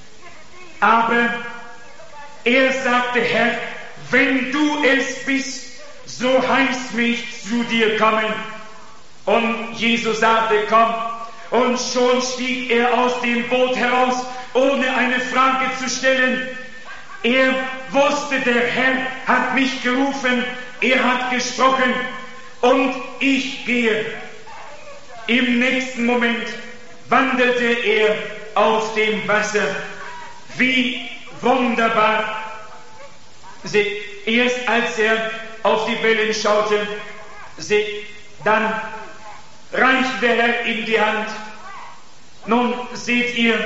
aber er sagte, Herr, wenn du es bist, so heiß mich zu dir kommen. Und Jesus sagte, komm. Und schon stieg er aus dem Boot heraus, ohne eine Frage zu stellen. Er wusste, der Herr hat mich gerufen, er hat gesprochen und ich gehe. Im nächsten Moment wandelte er auf dem Wasser. Wie wunderbar! Seht, erst als er auf die Wellen schaute, seht, dann reichte der Herr ihm die Hand. Nun seht ihr,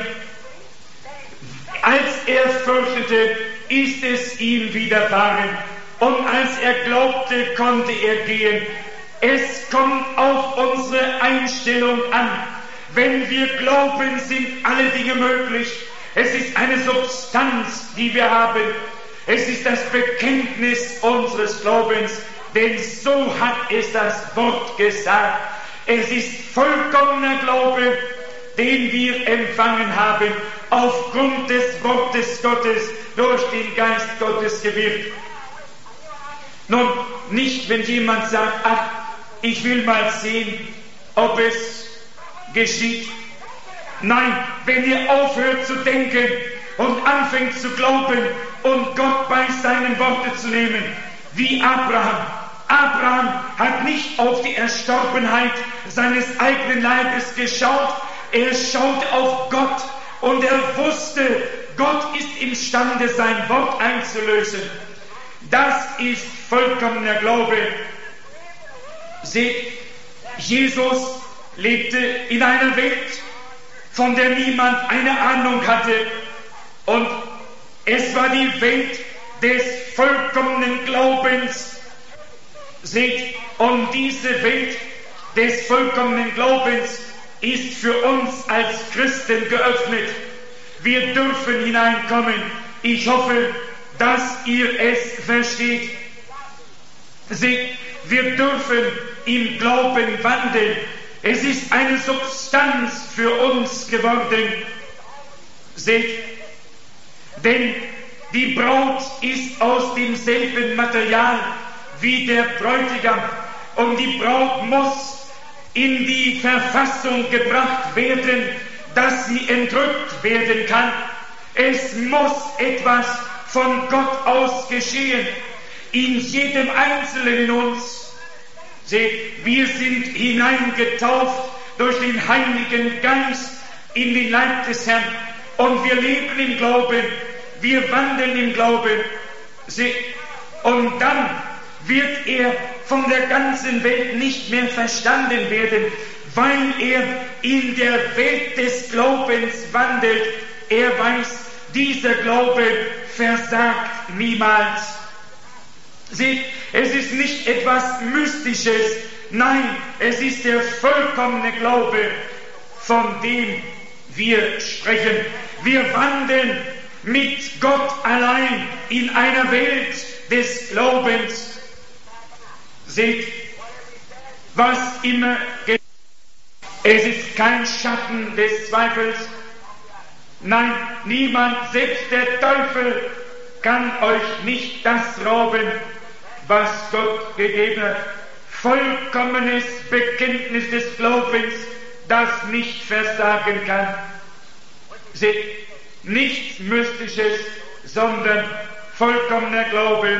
als er fürchtete, ist es ihm widerfahren. Und als er glaubte, konnte er gehen. Es kommt auf unsere Einstellung an. Wenn wir glauben, sind alle Dinge möglich. Es ist eine Substanz, die wir haben. Es ist das Bekenntnis unseres Glaubens, denn so hat es das Wort gesagt. Es ist vollkommener Glaube, den wir empfangen haben, aufgrund des Wortes Gottes, durch den Geist Gottes gewirkt. Nun, nicht wenn jemand sagt, ach, ich will mal sehen, ob es geschieht. Nein, wenn ihr aufhört zu denken und anfängt zu glauben und Gott bei seinen Worten zu nehmen, wie Abraham. Abraham hat nicht auf die Erstorbenheit seines eigenen Leibes geschaut, er schaute auf Gott und er wusste, Gott ist imstande, sein Wort einzulösen. Das ist vollkommener Glaube. Seht, Jesus lebte in einer Welt, von der niemand eine Ahnung hatte. Und es war die Welt des vollkommenen Glaubens. Seht, und diese Welt des vollkommenen Glaubens ist für uns als Christen geöffnet. wir dürfen hineinkommen. Ich hoffe, dass ihr es versteht. Seht, wir dürfen im Glauben wandeln. Es ist eine Substanz für uns geworden. Seht, denn die Braut ist aus demselben Material wie der Bräutigam. Und die Braut muss in die Verfassung gebracht werden, dass sie entrückt werden kann. Es muss etwas von Gott aus geschehen, in jedem Einzelnen in uns. Seht, wir sind hineingetauft durch den Heiligen Geist in den Leib des Herrn und wir leben im Glauben, wir wandeln im Glauben. Seht, und dann wird er von der ganzen Welt nicht mehr verstanden werden, weil er in der Welt des Glaubens wandelt. Er weiß, dieser Glaube versagt niemals. Seht, es ist nicht etwas Mystisches, nein, es ist der vollkommene Glaube, von dem wir sprechen. Wir wandeln mit Gott allein in einer Welt des Glaubens. Seht, was immer geschieht, es ist kein Schatten des Zweifels. Nein, niemand, selbst der Teufel, kann euch nicht das rauben, was Gott gegeben hat. Vollkommenes Bekenntnis des Glaubens, das nicht versagen kann. Seht, nichts Mystisches, sondern vollkommener Glaube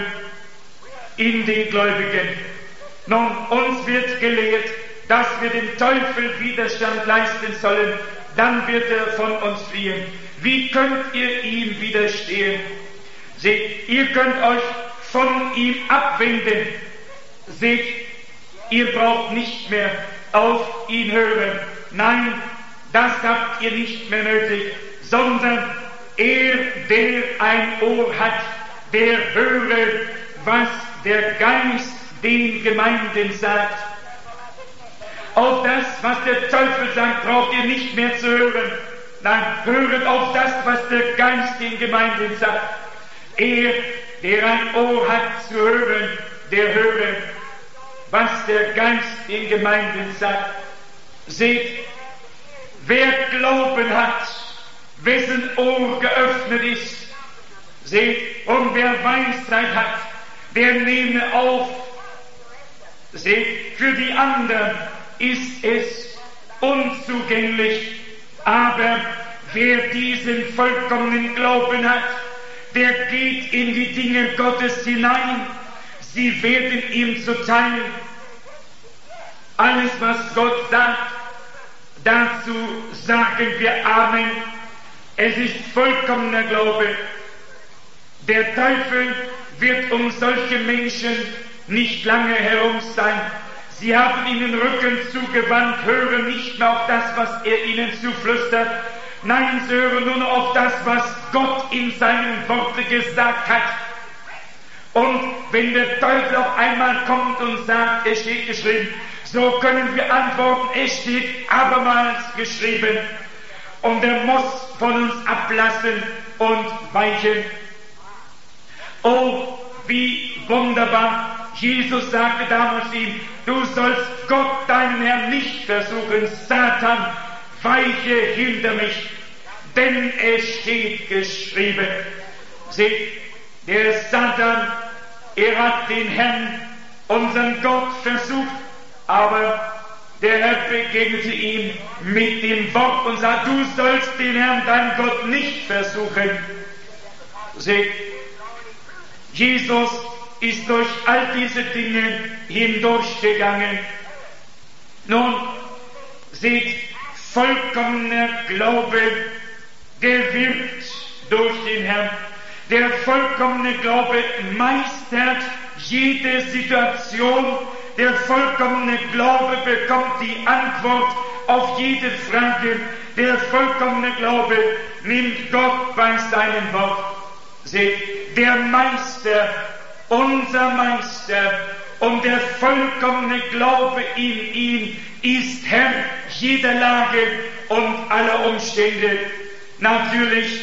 in den Gläubigen. Nun, uns wird gelehrt, dass wir dem Teufel Widerstand leisten sollen, dann wird er von uns fliehen. Wie könnt ihr ihm widerstehen? Seht, ihr könnt euch von ihm abwenden. Seht, ihr braucht nicht mehr auf ihn hören. Nein, das habt ihr nicht mehr nötig, sondern er, der ein Ohr hat, der höre, was der Geist den Gemeinden sagt. Auf das, was der Teufel sagt, braucht ihr nicht mehr zu hören. Nein, höret auf das, was der Geist den Gemeinden sagt. Er, der ein Ohr hat zu hören, der höre, was der Geist den Gemeinden sagt. Seht, wer Glauben hat, wessen Ohr geöffnet ist, seht, und wer Weisheit hat, der nehme auf. Seht, für die anderen ist es unzugänglich, aber wer diesen vollkommenen Glauben hat, der geht in die Dinge Gottes hinein, sie werden ihm zuteil. Alles, was Gott sagt, dazu sagen wir Amen. Es ist vollkommener Glaube. Der Teufel wird um solche Menschen nicht lange herum sein. Sie haben ihnen den Rücken zugewandt, hören nicht mehr auf das, was er ihnen zuflüstert. Nein, sie hören nur noch auf das, was Gott in seinen Worten gesagt hat. Und wenn der Teufel auf einmal kommt und sagt, es steht geschrieben, so können wir antworten, es steht abermals geschrieben. Und er muss von uns ablassen und weichen. Oh, wie wunderbar! Jesus sagte damals ihm, du sollst Gott, deinen Herrn, nicht versuchen. Satan, weiche hinter mich, denn es steht geschrieben. Seht, der Satan, er hat den Herrn, unseren Gott, versucht, aber der Herr begegnete ihm mit dem Wort und sagt, du sollst den Herrn, deinen Gott, nicht versuchen. Seht, Jesus ist durch all diese Dinge hindurchgegangen. Nun, seht, vollkommener Glaube, der wirkt durch den Herrn. Der vollkommene Glaube meistert jede Situation. Der vollkommene Glaube bekommt die Antwort auf jede Frage. Der vollkommene Glaube nimmt Gott bei seinem Wort. Seht, der Meister, unser Meister und der vollkommene Glaube in ihn ist Herr jeder Lage und aller Umstände. Natürlich,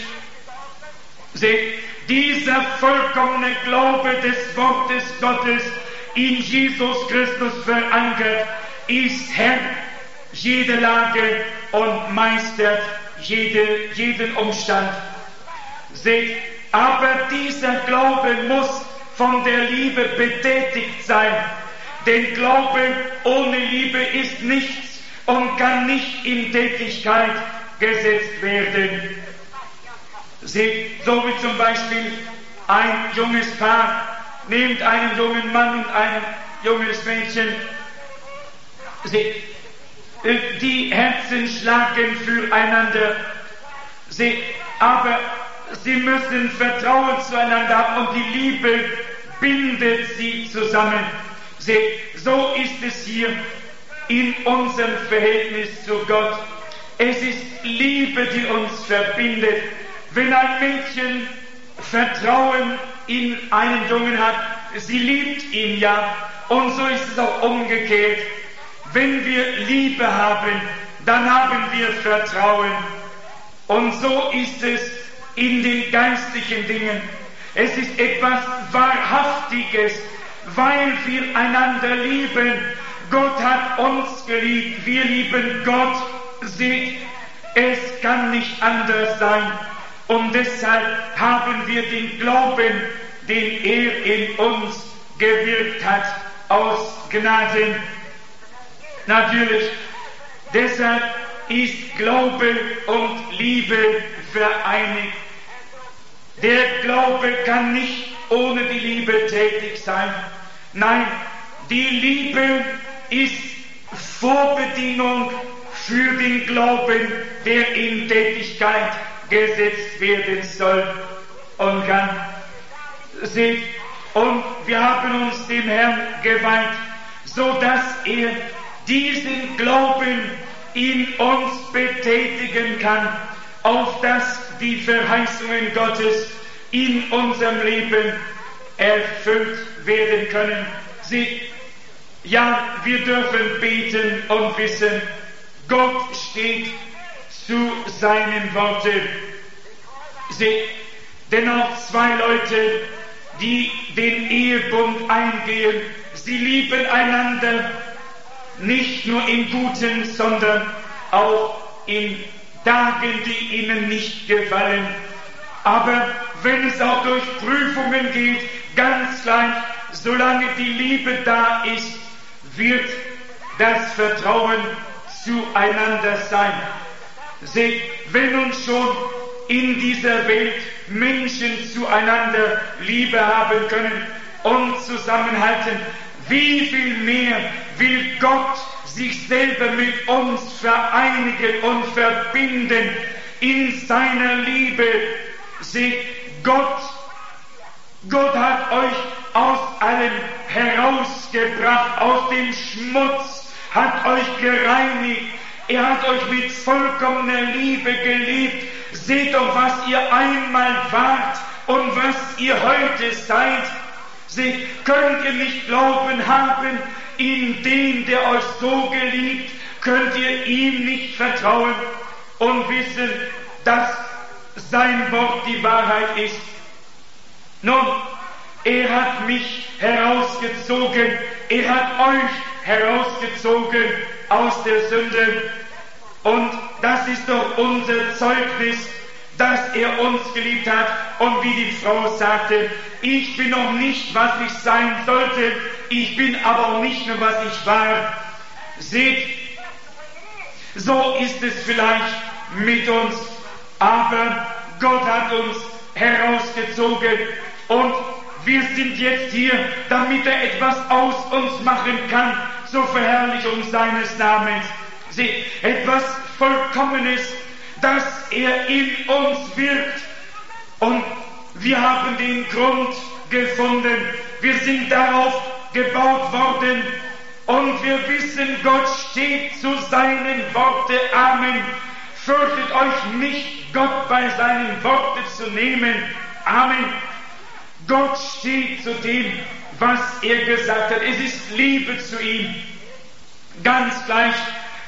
seht, dieser vollkommene Glaube des Wortes Gottes in Jesus Christus verankert, ist Herr jeder Lage und meistert jede, jeden Umstand. Seht, aber dieser Glaube muss von der Liebe betätigt sein, denn Glaube ohne Liebe ist nichts und kann nicht in Tätigkeit gesetzt werden. Seht, so wie zum Beispiel ein junges Paar nimmt einen jungen Mann und ein junges Mädchen. Seht, die Herzen schlagen füreinander. Seht, aber sie müssen Vertrauen zueinander haben und die Liebe bindet sie zusammen. Seht, so ist es hier in unserem Verhältnis zu Gott. Es ist Liebe, die uns verbindet. Wenn ein Mädchen Vertrauen in einen Jungen hat, sie liebt ihn ja, und so ist es auch umgekehrt. Wenn wir Liebe haben, dann haben wir Vertrauen. Und so ist es in den geistlichen Dingen. Es ist etwas Wahrhaftiges, weil wir einander lieben. Gott hat uns geliebt, wir lieben Gott. Seht, es kann nicht anders sein. Und deshalb haben wir den Glauben, den er in uns gewirkt hat, aus Gnaden. Natürlich, deshalb ist Glaube und Liebe vereinigt. Der Glaube kann nicht ohne die Liebe tätig sein. Nein, die Liebe ist Vorbedingung für den Glauben, der in Tätigkeit gesetzt werden soll und kann. Seht, und wir haben uns dem Herrn geweiht, so dass er diesen Glauben in uns betätigen kann, auf dass die Verheißungen Gottes in unserem Leben erfüllt werden können. Seht, ja, wir dürfen beten und wissen, Gott steht zu seinen Worten. Seht, denn auch zwei Leute, die den Ehebund eingehen, sie lieben einander, nicht nur in guten, sondern auch in Tagen, die ihnen nicht gefallen. Aber wenn es auch durch Prüfungen geht, ganz gleich, solange die Liebe da ist, wird das Vertrauen zueinander sein. Seht, wenn uns schon in dieser Welt Menschen zueinander Liebe haben können und zusammenhalten, wie viel mehr will Gott sich selber mit uns vereinigen und verbinden in seiner Liebe. Seht, Gott, Gott hat euch aus allem herausgebracht, aus dem Schmutz, hat euch gereinigt. Er hat euch mit vollkommener Liebe geliebt. Seht doch, was ihr einmal wart und was ihr heute seid. Seht, könnt ihr nicht Glauben haben in den, der euch so geliebt, könnt ihr ihm nicht vertrauen und wissen, dass sein Wort die Wahrheit ist. Nun, er hat mich herausgezogen, er hat euch herausgezogen aus der Sünde. Und das ist doch unser Zeugnis, dass er uns geliebt hat. Und wie die Frau sagte, ich bin noch nicht, was ich sein sollte, ich bin aber auch nicht mehr, was ich war. Seht, so ist es vielleicht mit uns, aber Gott hat uns herausgezogen und wir sind jetzt hier, damit er etwas aus uns machen kann, zur Verherrlichung seines Namens. Seht, etwas Vollkommenes, dass er in uns wirkt. Und wir haben den Grund gefunden. Wir sind darauf gebaut worden. Und wir wissen, Gott steht zu seinen Worten. Amen. Fürchtet euch nicht, Gott bei seinen Worten zu nehmen. Amen. Gott steht zu dem, was er gesagt hat. Es ist Liebe zu ihm. Ganz gleich,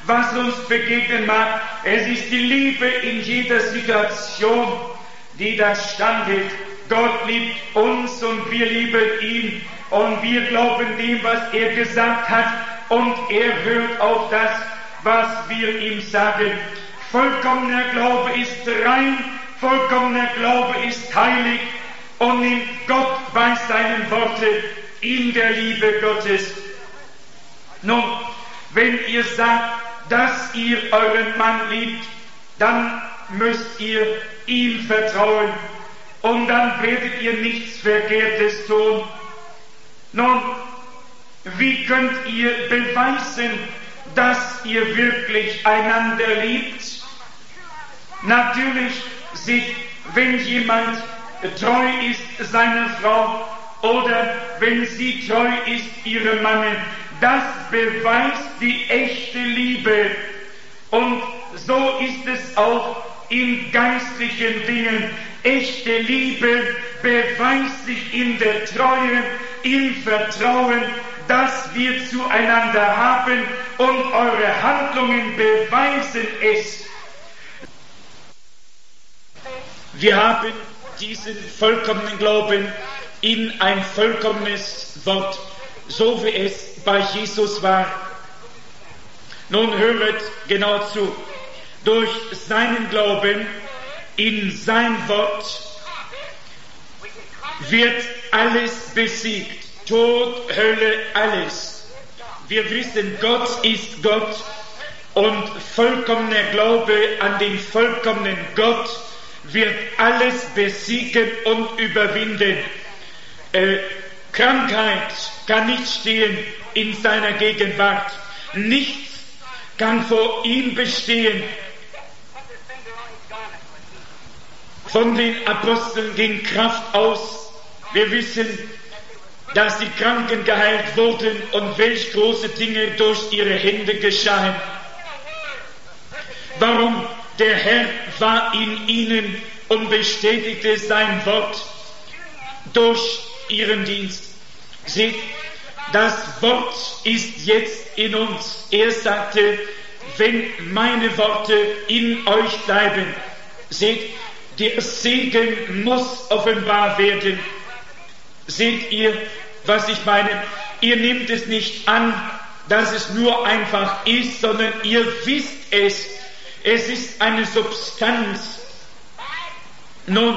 was uns begegnen mag. Es ist die Liebe in jeder Situation, die das standhält. Gott liebt uns und wir lieben ihn und wir glauben dem, was er gesagt hat und er hört auf das, was wir ihm sagen. Vollkommener Glaube ist rein, vollkommener Glaube ist heilig und nimmt Gott bei seinen Worten in der Liebe Gottes. Nun, wenn ihr sagt, dass ihr euren Mann liebt, dann müsst ihr ihm vertrauen und dann werdet ihr nichts Verkehrtes tun. Nun, wie könnt ihr beweisen, dass ihr wirklich einander liebt? Natürlich, seht, wenn jemand treu ist seiner Frau oder wenn sie treu ist ihrem Mann, das beweist die echte Liebe. Und so ist es auch in geistlichen Dingen. Echte Liebe beweist sich in der Treue, im Vertrauen, das wir zueinander haben, und eure Handlungen beweisen es. Wir haben diesen vollkommenen Glauben in ein vollkommenes Wort, so wie es bei Jesus war. Nun höret genau zu. Durch seinen Glauben in sein Wort wird alles besiegt. Tod, Hölle, alles. Wir wissen, Gott ist Gott und vollkommener Glaube an den vollkommenen Gott wird alles besiegen und überwinden. Äh, Krankheit kann nicht stehen in seiner Gegenwart. Nichts kann vor ihm bestehen. Von den Aposteln ging Kraft aus. Wir wissen, dass die Kranken geheilt wurden und welch große Dinge durch ihre Hände geschahen. Warum? Der Herr war in ihnen und bestätigte sein Wort durch ihren Dienst. Seht, das Wort ist jetzt in uns. Er sagte, wenn meine Worte in euch bleiben, seht, der Segen muss offenbar werden. Seht ihr, was ich meine? Ihr nehmt es nicht an, dass es nur einfach ist, sondern ihr wisst es. Es ist eine Substanz. Nun,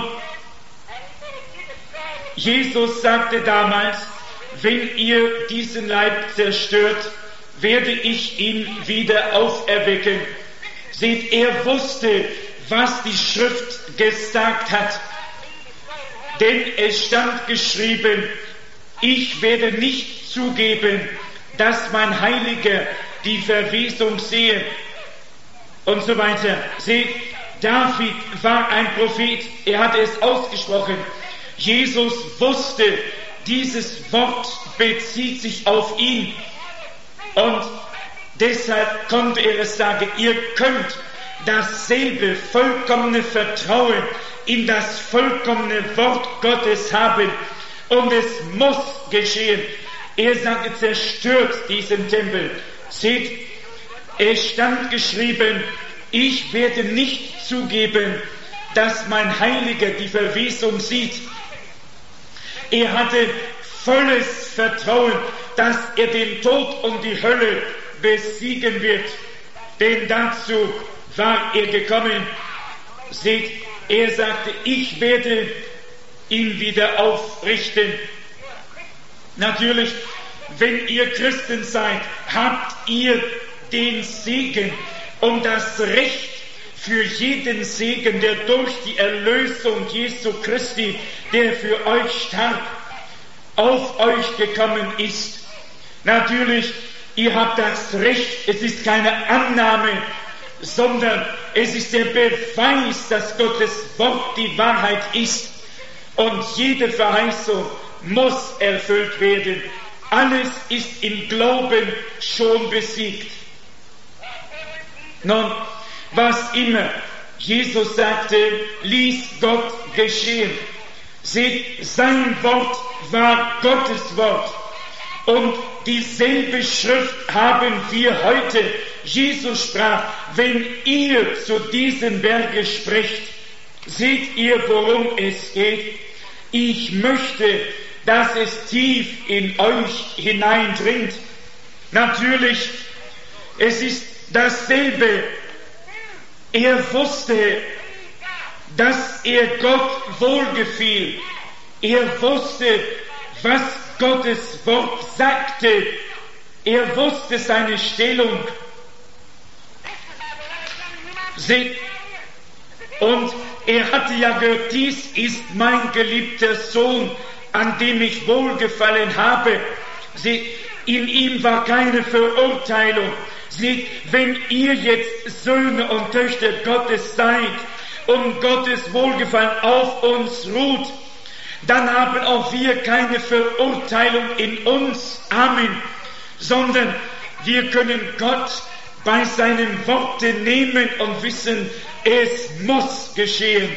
Jesus sagte damals, wenn ihr diesen Leib zerstört, werde ich ihn wieder auferwecken. Seht, er wusste, was die Schrift gesagt hat. Denn es stand geschrieben, ich werde nicht zugeben, dass mein Heiliger die Verwesung sehe. Und so weiter. Seht, David war ein Prophet, er hatte es ausgesprochen. Jesus wusste, dieses Wort bezieht sich auf ihn. Und deshalb konnte er es sagen, ihr könnt dasselbe vollkommene Vertrauen in das vollkommene Wort Gottes haben. Und es muss geschehen. Er sagte, zerstört diesen Tempel. Seht, es stand geschrieben, ich werde nicht zugeben, dass mein Heiliger die Verwesung sieht. Er hatte volles Vertrauen, dass er den Tod und die Hölle besiegen wird. Denn dazu war er gekommen. Seht, er sagte, ich werde ihn wieder aufrichten. Natürlich, wenn ihr Christen seid, habt ihr den Segen und das Recht für jeden Segen, der durch die Erlösung Jesu Christi, der für euch starb, auf euch gekommen ist. Natürlich, ihr habt das Recht, es ist keine Annahme, sondern es ist der Beweis, dass Gottes Wort die Wahrheit ist. Und jede Verheißung muss erfüllt werden. Alles ist im Glauben schon besiegt. Nun, was immer Jesus sagte, ließ Gott geschehen. Seht, sein Wort war Gottes Wort. Und dieselbe Schrift haben wir heute. Jesus sprach, wenn ihr zu diesem Berge sprecht, seht ihr, worum es geht? Ich möchte, dass es tief in euch hineindringt. Natürlich, es ist dasselbe. Er wusste, dass er Gott wohlgefiel. Er wusste, was Gottes Wort sagte. Er wusste seine Stellung. Seht, und er hatte ja gehört, dies ist mein geliebter Sohn, an dem ich wohlgefallen habe. Seht, in ihm war keine Verurteilung. Seht, wenn ihr jetzt Söhne und Töchter Gottes seid und Gottes Wohlgefallen auf uns ruht, dann haben auch wir keine Verurteilung in uns. Amen. Sondern wir können Gott bei seinen Worten nehmen und wissen, es muss geschehen.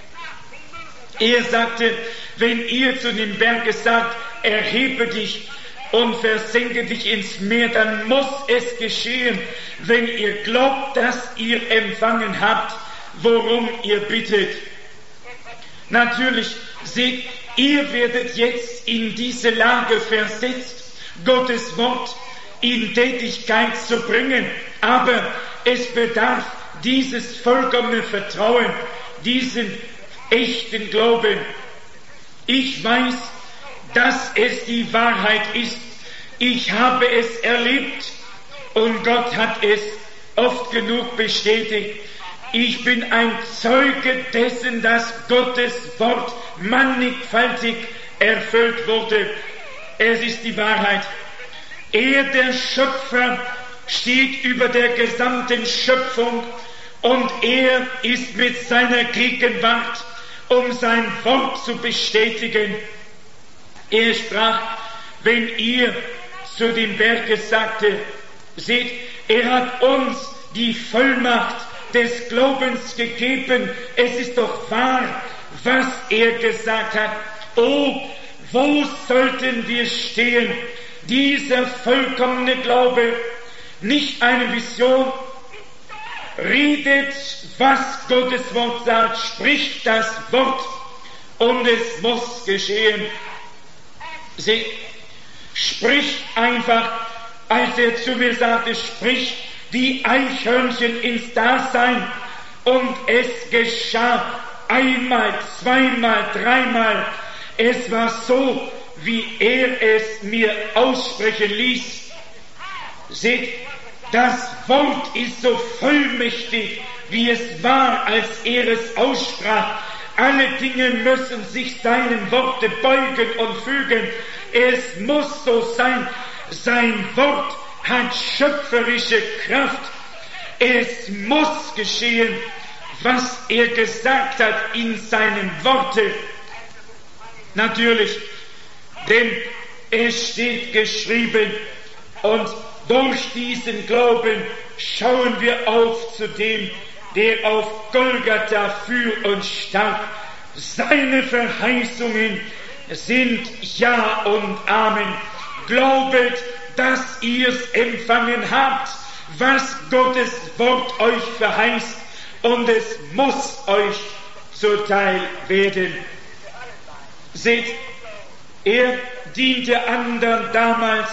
Er sagte, wenn ihr zu dem Berge sagt, erhebe dich und versenke dich ins Meer, dann muss es geschehen, wenn ihr glaubt, dass ihr empfangen habt, worum ihr bittet. Natürlich, seht, ihr werdet jetzt in diese Lage versetzt, Gottes Wort in Tätigkeit zu bringen, aber es bedarf dieses vollkommene Vertrauen, diesen echten Glauben. Ich weiß, dass es die Wahrheit ist. Ich habe es erlebt und Gott hat es oft genug bestätigt. Ich bin ein Zeuge dessen, dass Gottes Wort mannigfaltig erfüllt wurde. Es ist die Wahrheit. Er, der Schöpfer, steht über der gesamten Schöpfung und er ist mit seiner Gegenwart, um sein Wort zu bestätigen. Er sprach, wenn ihr zu dem Berge sagte, seht, er hat uns die Vollmacht des Glaubens gegeben. Es ist doch wahr, was er gesagt hat. Oh, wo sollten wir stehen? Dieser vollkommene Glaube, nicht eine Vision, redet, was Gottes Wort sagt, spricht das Wort und es muss geschehen. Sie spricht einfach, als er zu mir sagte, sprich die Eichhörnchen ins Dasein, und es geschah einmal, zweimal, dreimal. Es war so, wie er es mir aussprechen ließ. Seht, das Wort ist so vollmächtig, wie es war, als er es aussprach. Alle Dinge müssen sich seinen Worten beugen und fügen. Es muss so sein. Sein Wort hat schöpferische Kraft. Es muss geschehen, was er gesagt hat in seinen Worten. Natürlich, denn es steht geschrieben, und durch diesen Glauben schauen wir auf zu dem, der auf Golgatha für uns starb. Seine Verheißungen sind Ja und Amen. Glaubet, dass ihr's empfangen habt, was Gottes Wort euch verheißt, und es muss euch zuteil werden. Seht, er diente anderen damals,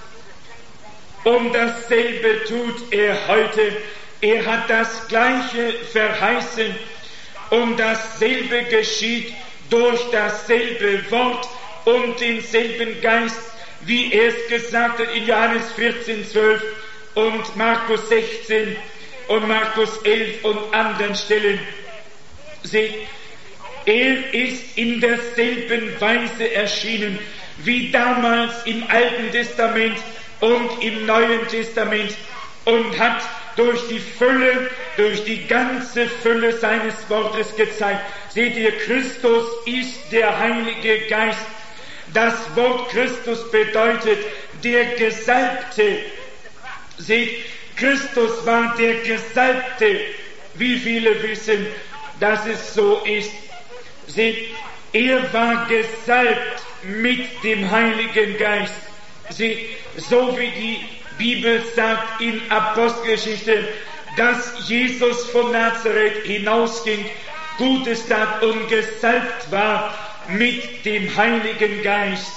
und dasselbe tut er heute. Er hat das Gleiche verheißen, und dasselbe geschieht durch dasselbe Wort und denselben Geist, wie er es gesagt hat in Johannes vierzehn, zwölf und Markus sechzehn und Markus elf und anderen Stellen. Seht, er ist in derselben Weise erschienen, wie damals im Alten Testament und im Neuen Testament, und hat durch die Fülle, durch die ganze Fülle seines Wortes gezeigt. Seht ihr, Christus ist der Heilige Geist. Das Wort Christus bedeutet der Gesalbte. Seht, Christus war der Gesalbte. Wie viele wissen, dass es so ist. Seht, er war gesalbt mit dem Heiligen Geist. Seht, so wie die Bibel sagt in Apostelgeschichte, dass Jesus von Nazareth hinausging, Gutes tat und gesalbt war mit dem Heiligen Geist.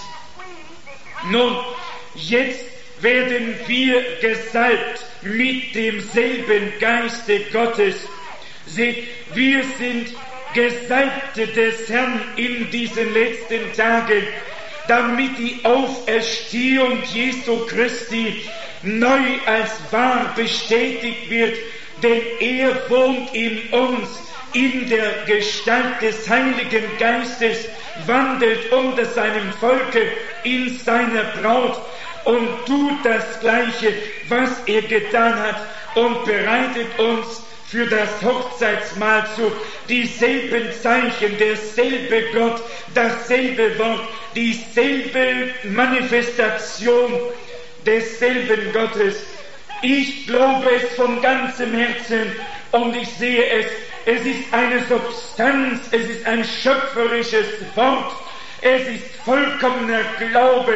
Nun, jetzt werden wir gesalbt mit demselben Geiste Gottes. Seht, wir sind Gesalbte des Herrn in diesen letzten Tagen, damit die Auferstehung Jesu Christi neu als wahr bestätigt wird, denn er wohnt in uns in der Gestalt des Heiligen Geistes, wandelt unter seinem Volke in seiner Braut und tut das Gleiche, was er getan hat, und bereitet uns für das Hochzeitsmahl zu. Dieselben Zeichen, derselbe Gott, dasselbe Wort, dieselbe Manifestation desselben Gottes. Ich glaube es von ganzem Herzen und ich sehe es. Es ist eine Substanz, es ist ein schöpferisches Wort, es ist vollkommener Glaube.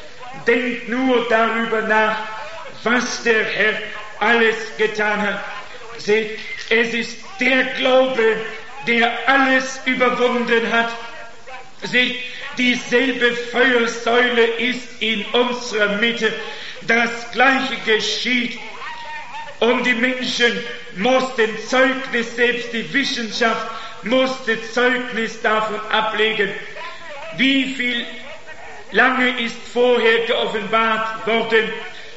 Denkt nur darüber nach, was der Herr alles getan hat. Seht, es ist der Glaube, der alles überwunden hat. Seht, dieselbe Feuersäule ist in unserer Mitte. Das Gleiche geschieht. Und die Menschen mussten Zeugnis, selbst die Wissenschaft musste Zeugnis davon ablegen. Wie viel lange ist vorher geoffenbart worden,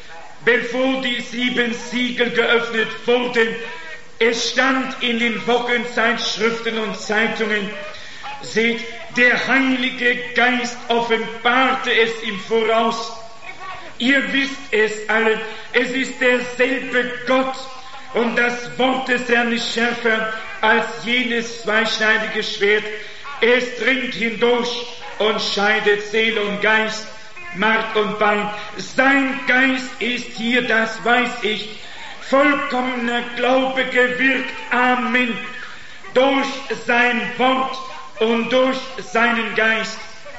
bevor die sieben Siegel geöffnet wurden? Es stand in den Wochenzeitschriften und Zeitungen. Seht, der Heilige Geist offenbarte es im Voraus. Ihr wisst es alle, es ist derselbe Gott und das Wort des Herrn ist schärfer als jenes zweischneidige Schwert. Es dringt hindurch und scheidet Seele und Geist, Mark und Bein. Sein Geist ist hier, das weiß ich. Vollkommener Glaube gewirkt, Amen, durch sein Wort und durch seinen Geist.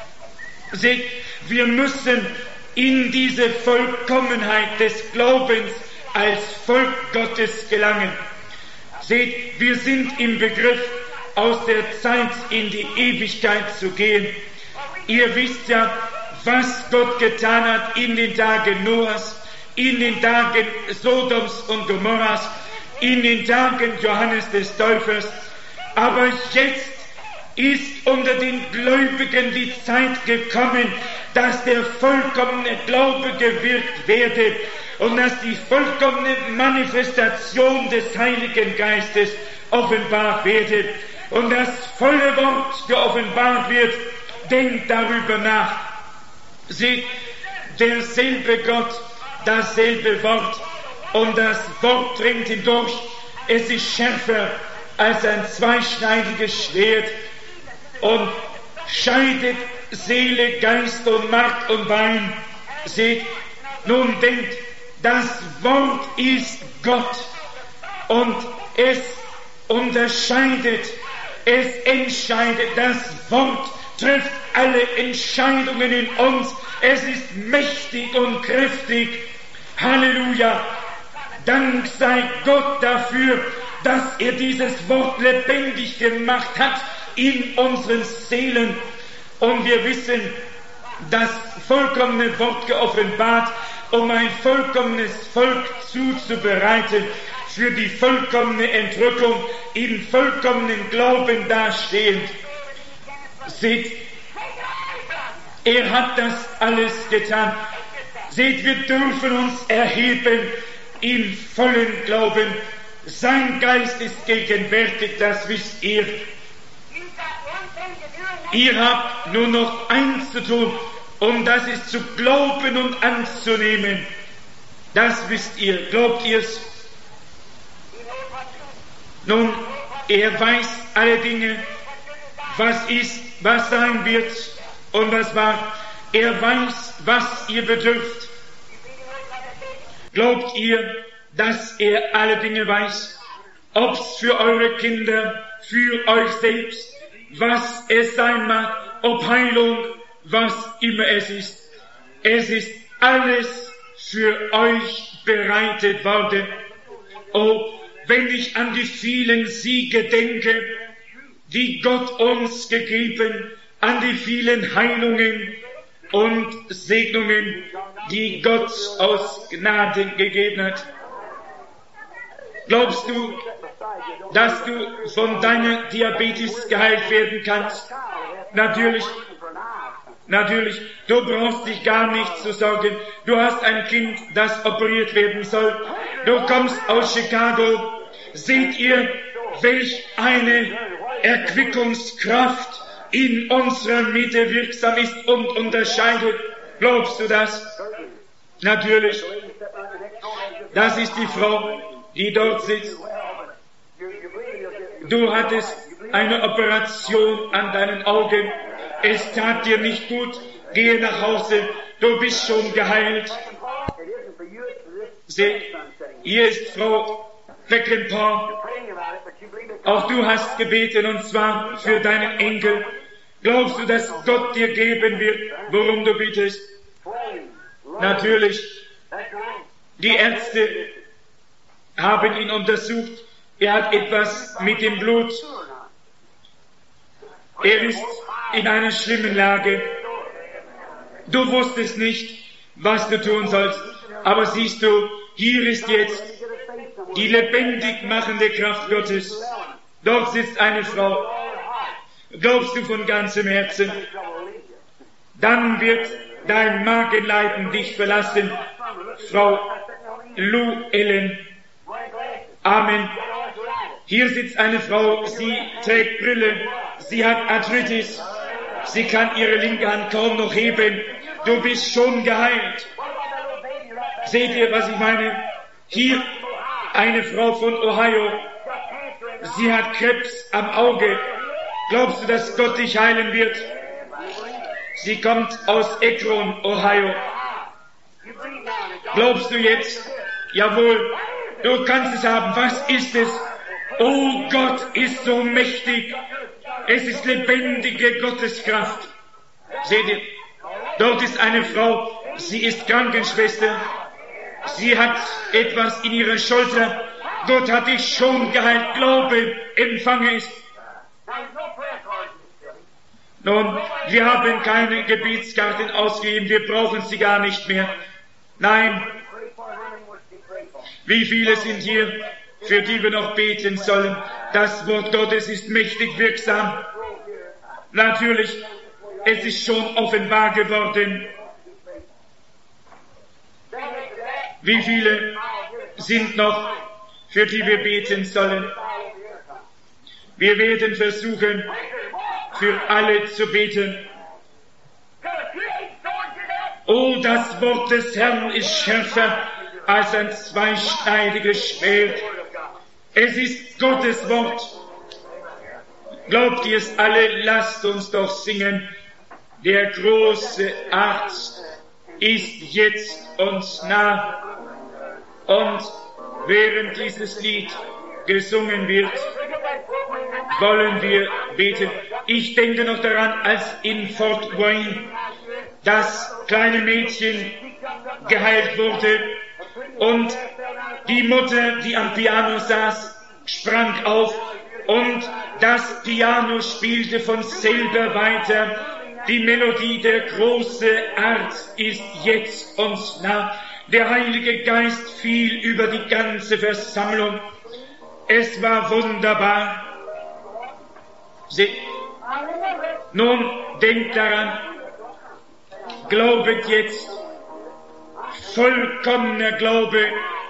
Seht, wir müssen in diese Vollkommenheit des Glaubens als Volk Gottes gelangen. Seht, wir sind im Begriff, aus der Zeit in die Ewigkeit zu gehen. Ihr wisst ja, was Gott getan hat in den Tagen Noahs, in den Tagen Sodoms und Gomorras, in den Tagen Johannes des Täufers. Aber jetzt ist unter den Gläubigen die Zeit gekommen, dass der vollkommene Glaube gewirkt werde und dass die vollkommene Manifestation des Heiligen Geistes offenbart werde und das volle Wort geoffenbart wird. Denkt darüber nach. Seht, derselbe Gott, dasselbe Wort und das Wort dringt hindurch. Es ist schärfer als ein zweischneidiges Schwert und scheidet Seele, Geist und Mark und Bein. Seht, nun denkt, das Wort ist Gott und es unterscheidet, es entscheidet, das Wort trifft alle Entscheidungen in uns. Es ist mächtig und kräftig. Halleluja. Dank sei Gott dafür, dass er dieses Wort lebendig gemacht hat in unseren Seelen. Und wir wissen, das vollkommene Wort geoffenbart, um ein vollkommenes Volk zuzubereiten, für die vollkommene Entrückung, in vollkommenen Glauben dastehend. Seht, er hat das alles getan. Seht, wir dürfen uns erheben im vollen Glauben. Sein Geist ist gegenwärtig, das wisst ihr. Ihr habt nur noch eins zu tun, und das ist zu glauben und anzunehmen. Das wisst ihr. Glaubt ihr's? Nun, er weiß alle Dinge, was ist, was sein wird und was war. Er weiß, was ihr bedürft. Glaubt ihr, dass er alle Dinge weiß? Ob's für eure Kinder, für euch selbst, was es sein mag, ob Heilung, was immer es ist. Es ist alles für euch bereitet worden. Oh, wenn ich an die vielen Siege denke, die Gott uns gegeben, an die vielen Heilungen und Segnungen, die Gott aus Gnaden gegeben hat. Glaubst du, dass du von deiner Diabetes geheilt werden kannst? Natürlich. Natürlich, du brauchst dich gar nicht zu sorgen. Du hast ein Kind, das operiert werden soll. Du kommst aus Chicago. Seht ihr, welch eine Erquickungskraft in unserer Mitte wirksam ist und unterscheidet? Glaubst du das? Natürlich. Das ist die Frau, die dort sitzt. Du hattest eine Operation an deinen Augen. Es tat dir nicht gut. Gehe nach Hause. Du bist schon geheilt. Seht, hier ist Frau Peckinpah. Auch du hast gebeten, und zwar für deinen Enkel. Glaubst du, dass Gott dir geben wird, worum du bittest? Natürlich. Die Ärzte haben ihn untersucht. Er hat etwas mit dem Blut. Er ist in einer schlimmen Lage. Du wusstest nicht, was du tun sollst. Aber siehst du, hier ist jetzt die lebendig machende Kraft Gottes. Dort sitzt eine Frau. Glaubst du von ganzem Herzen? Dann wird dein Magenleiden dich verlassen. Frau Lou Ellen. Amen. Hier sitzt eine Frau, sie trägt Brille, sie hat Arthritis, sie kann ihre linke Hand kaum noch heben. Du bist schon geheilt. Seht ihr, was ich meine? Hier eine Frau von Ohio, sie hat Krebs am Auge. Glaubst du, dass Gott dich heilen wird? Sie kommt aus Akron, Ohio. Glaubst du jetzt? Jawohl, du kannst es haben. Was ist es? Oh, Gott ist so mächtig. Es ist lebendige Gotteskraft. Seht ihr, dort ist eine Frau, sie ist Krankenschwester. Sie hat etwas in ihrer Schulter. Gott hat dich schon geheilt. Glaube, empfange es. Nun, wir haben keine Gebetskarten ausgegeben. Wir brauchen sie gar nicht mehr. Nein. Wie viele sind hier, für die wir noch beten sollen? Das Wort Gottes ist mächtig wirksam. Natürlich, es ist schon offenbar geworden. Wie viele sind noch, für die wir beten sollen? Wir werden versuchen, für alle zu beten. Oh, das Wort des Herrn ist schärfer als ein zweischneidiges Schwert. Es ist Gottes Wort. Glaubt ihr es alle? Lasst uns doch singen. Der große Arzt ist jetzt uns nah. Und während dieses Lied gesungen wird, wollen wir beten. Ich denke noch daran, als in Fort Wayne das kleine Mädchen geheilt wurde und die Mutter, die am Piano saß, sprang auf und das Piano spielte von selber weiter. Die Melodie, der große Arzt ist jetzt uns nah. Der Heilige Geist fiel über die ganze Versammlung. Es war wunderbar. Seht, nun denkt daran, glaubet jetzt, vollkommener Glaube.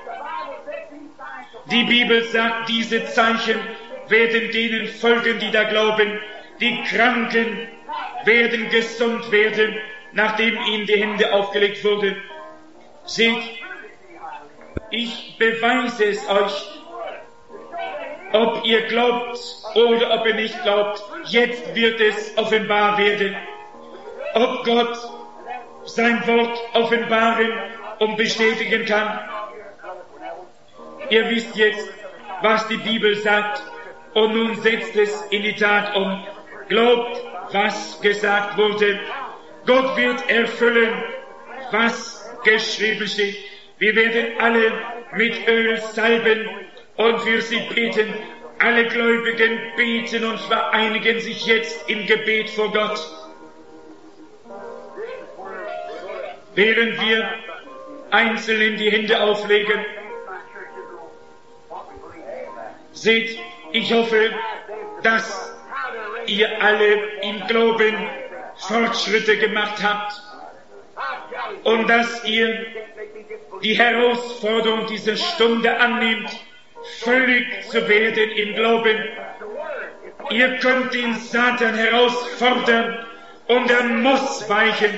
Die Bibel sagt, diese Zeichen werden denen folgen, die da glauben. Die Kranken werden gesund werden, nachdem ihnen die Hände aufgelegt wurden. Seht, ich beweise es euch, ob ihr glaubt oder ob ihr nicht glaubt. Jetzt wird es offenbar werden, ob Gott sein Wort offenbaren und bestätigen kann. Ihr wisst jetzt, was die Bibel sagt, und nun setzt es in die Tat um. Glaubt, was gesagt wurde. Gott wird erfüllen, was geschrieben steht. Wir werden alle mit Öl salben und für sie beten. Alle Gläubigen beten und vereinigen sich jetzt im Gebet vor Gott. Während wir einzeln die Hände auflegen, seht, ich hoffe, dass ihr alle im Glauben Fortschritte gemacht habt und dass ihr die Herausforderung dieser Stunde annimmt, völlig zu werden im Glauben. Ihr könnt den Satan herausfordern und er muss weichen.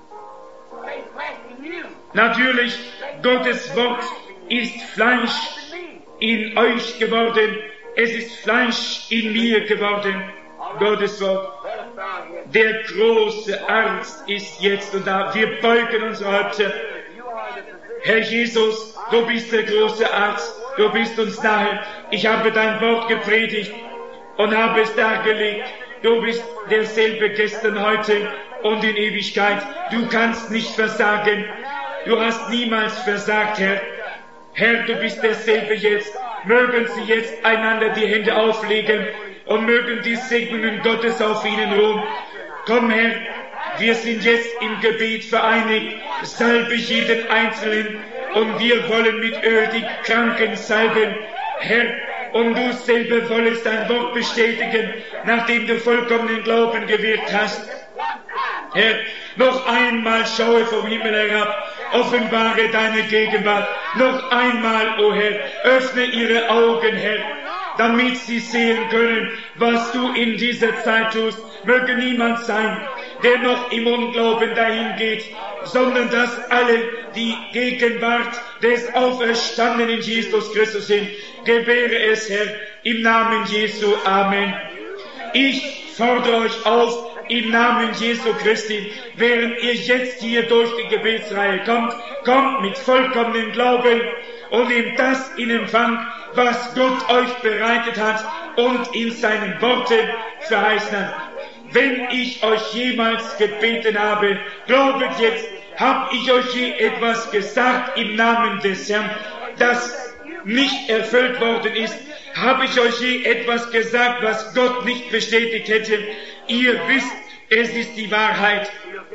Natürlich, Gottes Wort ist Fleisch in euch geworden. Es ist Fleisch in mir geworden. Gottes Wort. Der große Arzt ist jetzt und da. Wir beugen unsere Häupter. Herr Jesus, du bist der große Arzt. Du bist uns nahe. Ich habe dein Wort gepredigt und habe es dargelegt. Du bist derselbe gestern, heute und in Ewigkeit. Du kannst nicht versagen. Du hast niemals versagt, Herr. Herr, du bist derselbe jetzt. Mögen Sie jetzt einander die Hände auflegen und mögen die Segnungen Gottes auf ihnen ruhen. Komm, Herr, wir sind jetzt im Gebet vereinigt. Salbe jeden Einzelnen und wir wollen mit Öl die Kranken salben. Herr, und du selber wolltest dein Wort bestätigen, nachdem du vollkommenen Glauben gewirkt hast. Herr, noch einmal schaue vom Himmel herab, offenbare deine Gegenwart. Noch einmal, o Herr, öffne ihre Augen, Herr, damit sie sehen können, was du in dieser Zeit tust. Möge niemand sein, der noch im Unglauben dahin geht, sondern dass alle die Gegenwart des auferstandenen Jesus Christus sind. Gewähre es, Herr, im Namen Jesu. Amen. Ich fordere euch auf, im Namen Jesu Christi, während ihr jetzt hier durch die Gebetsreihe kommt, kommt mit vollkommenem Glauben und nehmt das in Empfang, was Gott euch bereitet hat und in seinen Worten verheißen hat. Wenn ich euch jemals gebeten habe, glaubet jetzt, hab ich euch je etwas gesagt im Namen des Herrn, das nicht erfüllt worden ist? Habe ich euch je etwas gesagt, was Gott nicht bestätigt hätte? Ihr wisst, es ist die Wahrheit.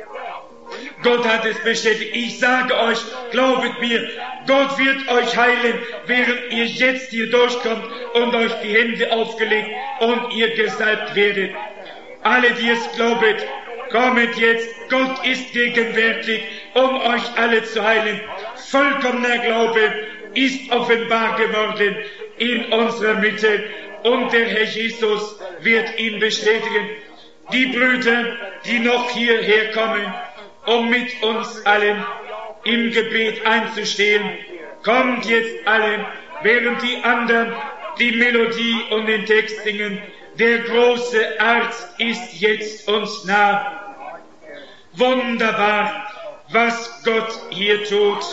Gott hat es bestätigt. Ich sage euch, glaubet mir, Gott wird euch heilen, während ihr jetzt hier durchkommt und euch die Hände aufgelegt und ihr gesalbt werdet. Alle, die es glaubet, kommet jetzt. Gott ist gegenwärtig, um euch alle zu heilen. Vollkommener Glaube ist offenbar geworden in unserer Mitte und der Herr Jesus wird ihn bestätigen. Die Brüder, die noch hierher kommen, um mit uns allen im Gebet einzustehen, kommt jetzt alle, während die anderen die Melodie und den Text singen. Der große Arzt ist jetzt uns nah. Wunderbar, was Gott hier tut.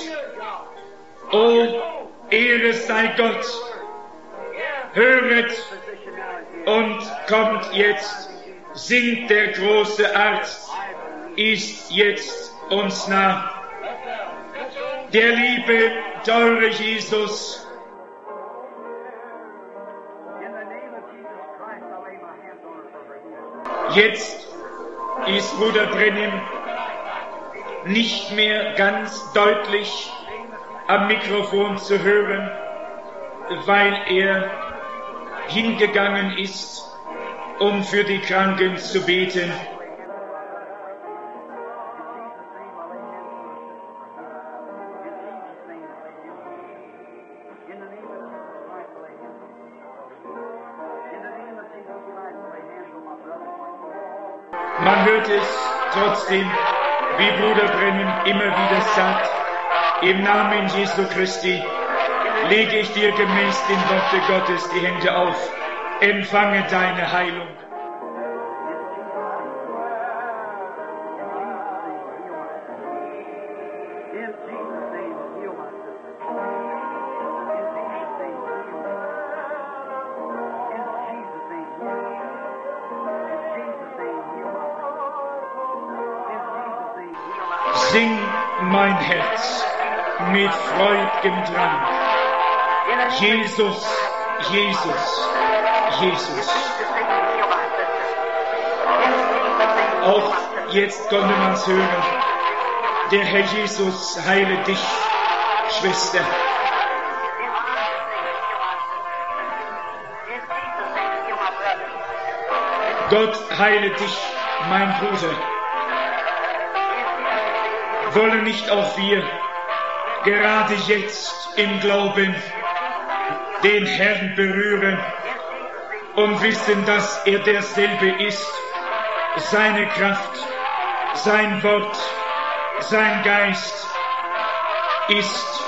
Oh, Ehre sei Gott. Höret und kommt jetzt. Singt, der große Arzt ist jetzt uns nah. Der liebe, teure Jesus. Jetzt ist Bruder Brennim nicht mehr ganz deutlich am Mikrofon zu hören, weil er hingegangen ist, um für die Kranken zu beten. Man hört es trotzdem, wie Bruder Brennim immer wieder sagt, im Namen Jesu Christi lege ich dir gemäß dem Worte Gottes die Hände auf. Empfange deine Heilung. Sing mein Herz mit freudigem Drang. Jesus, Jesus, Jesus. Auch jetzt konnte man es hören. Der Herr Jesus heile dich, Schwester. Gott heile dich, mein Bruder. Wollen nicht auch wir gerade jetzt im Glauben den Herrn berühren und wissen, dass er derselbe ist, seine Kraft, sein Wort, sein Geist ist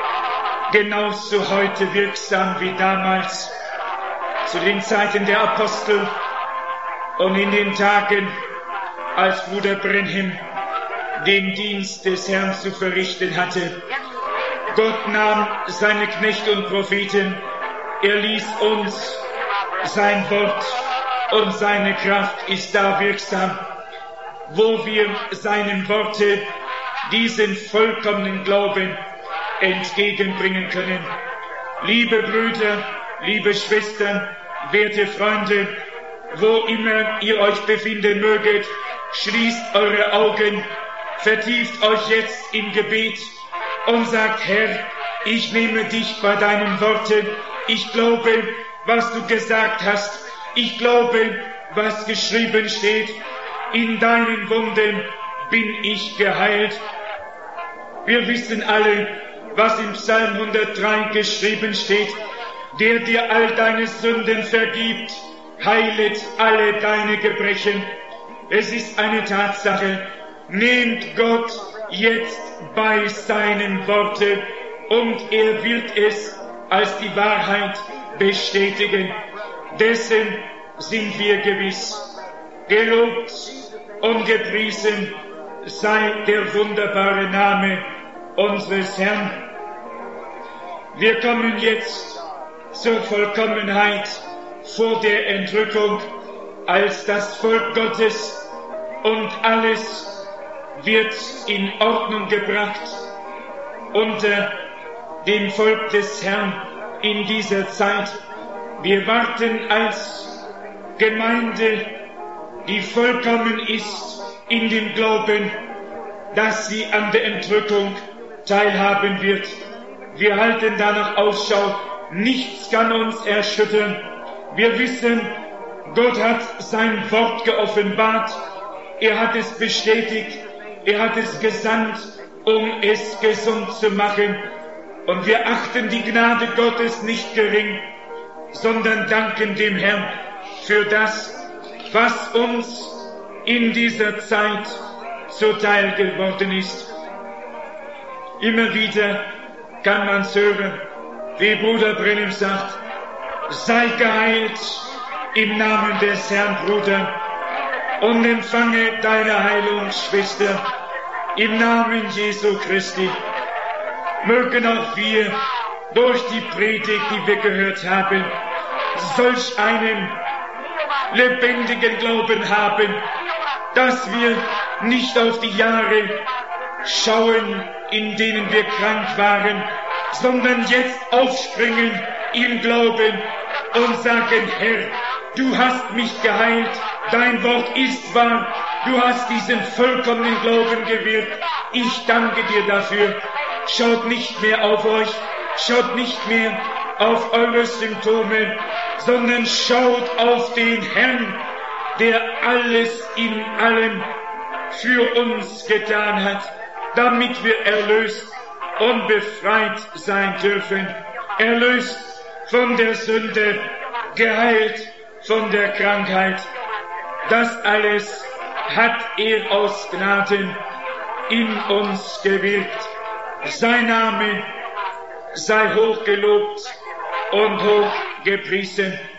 genauso heute wirksam wie damals zu den Zeiten der Apostel und in den Tagen, als Bruder Branham den Dienst des Herrn zu verrichten hatte. Gott nahm seine Knechte und Propheten, er ließ uns sein Wort und seine Kraft ist da wirksam, wo wir seinem Worte diesen vollkommenen Glauben entgegenbringen können. Liebe Brüder, liebe Schwestern, werte Freunde, wo immer ihr euch befinden möget, schließt eure Augen, vertieft euch jetzt im Gebet und sagt, Herr, ich nehme dich bei deinen Worten, ich glaube, was du gesagt hast, ich glaube, was geschrieben steht, in deinen Wunden bin ich geheilt. Wir wissen alle, was im Psalm hundertdrei geschrieben steht, der dir all deine Sünden vergibt, heilet alle deine Gebrechen. Es ist eine Tatsache, nehmt Gott jetzt bei seinen Worten und er wird es als die Wahrheit bestätigen. Dessen sind wir gewiss. Gelobt und gepriesen sei der wunderbare Name unseres Herrn. Wir kommen jetzt zur Vollkommenheit vor der Entrückung als das Volk Gottes und alles wird in Ordnung gebracht unter dem Volk des Herrn in dieser Zeit. Wir warten als Gemeinde, die vollkommen ist in dem Glauben, dass sie an der Entrückung teilhaben wird. Wir halten danach Ausschau. Nichts kann uns erschüttern. Wir wissen, Gott hat sein Wort geoffenbart. Er hat es bestätigt. Er hat es gesandt, um es gesund zu machen. Und wir achten die Gnade Gottes nicht gering, sondern danken dem Herrn für das, was uns in dieser Zeit zuteil geworden ist. Immer wieder kann man es hören, wie Bruder Branham sagt, sei geheilt im Namen des Herrn, Bruder, und empfange deine Heilung, Schwester, im Namen Jesu Christi. Mögen auch wir durch die Predigt, die wir gehört haben, solch einen lebendigen Glauben haben, dass wir nicht auf die Jahre schauen, in denen wir krank waren, sondern jetzt aufspringen im Glauben und sagen, Herr, du hast mich geheilt, dein Wort ist wahr, du hast diesen vollkommenen Glauben gewirkt, ich danke dir dafür. Schaut nicht mehr auf euch, schaut nicht mehr auf eure Symptome, sondern schaut auf den Herrn, der alles in allem für uns getan hat, damit wir erlöst und befreit sein dürfen. Erlöst von der Sünde, geheilt von der Krankheit. Das alles hat er aus Gnaden in uns gewirkt. Sein Name sei hochgelobt und hochgepriesen.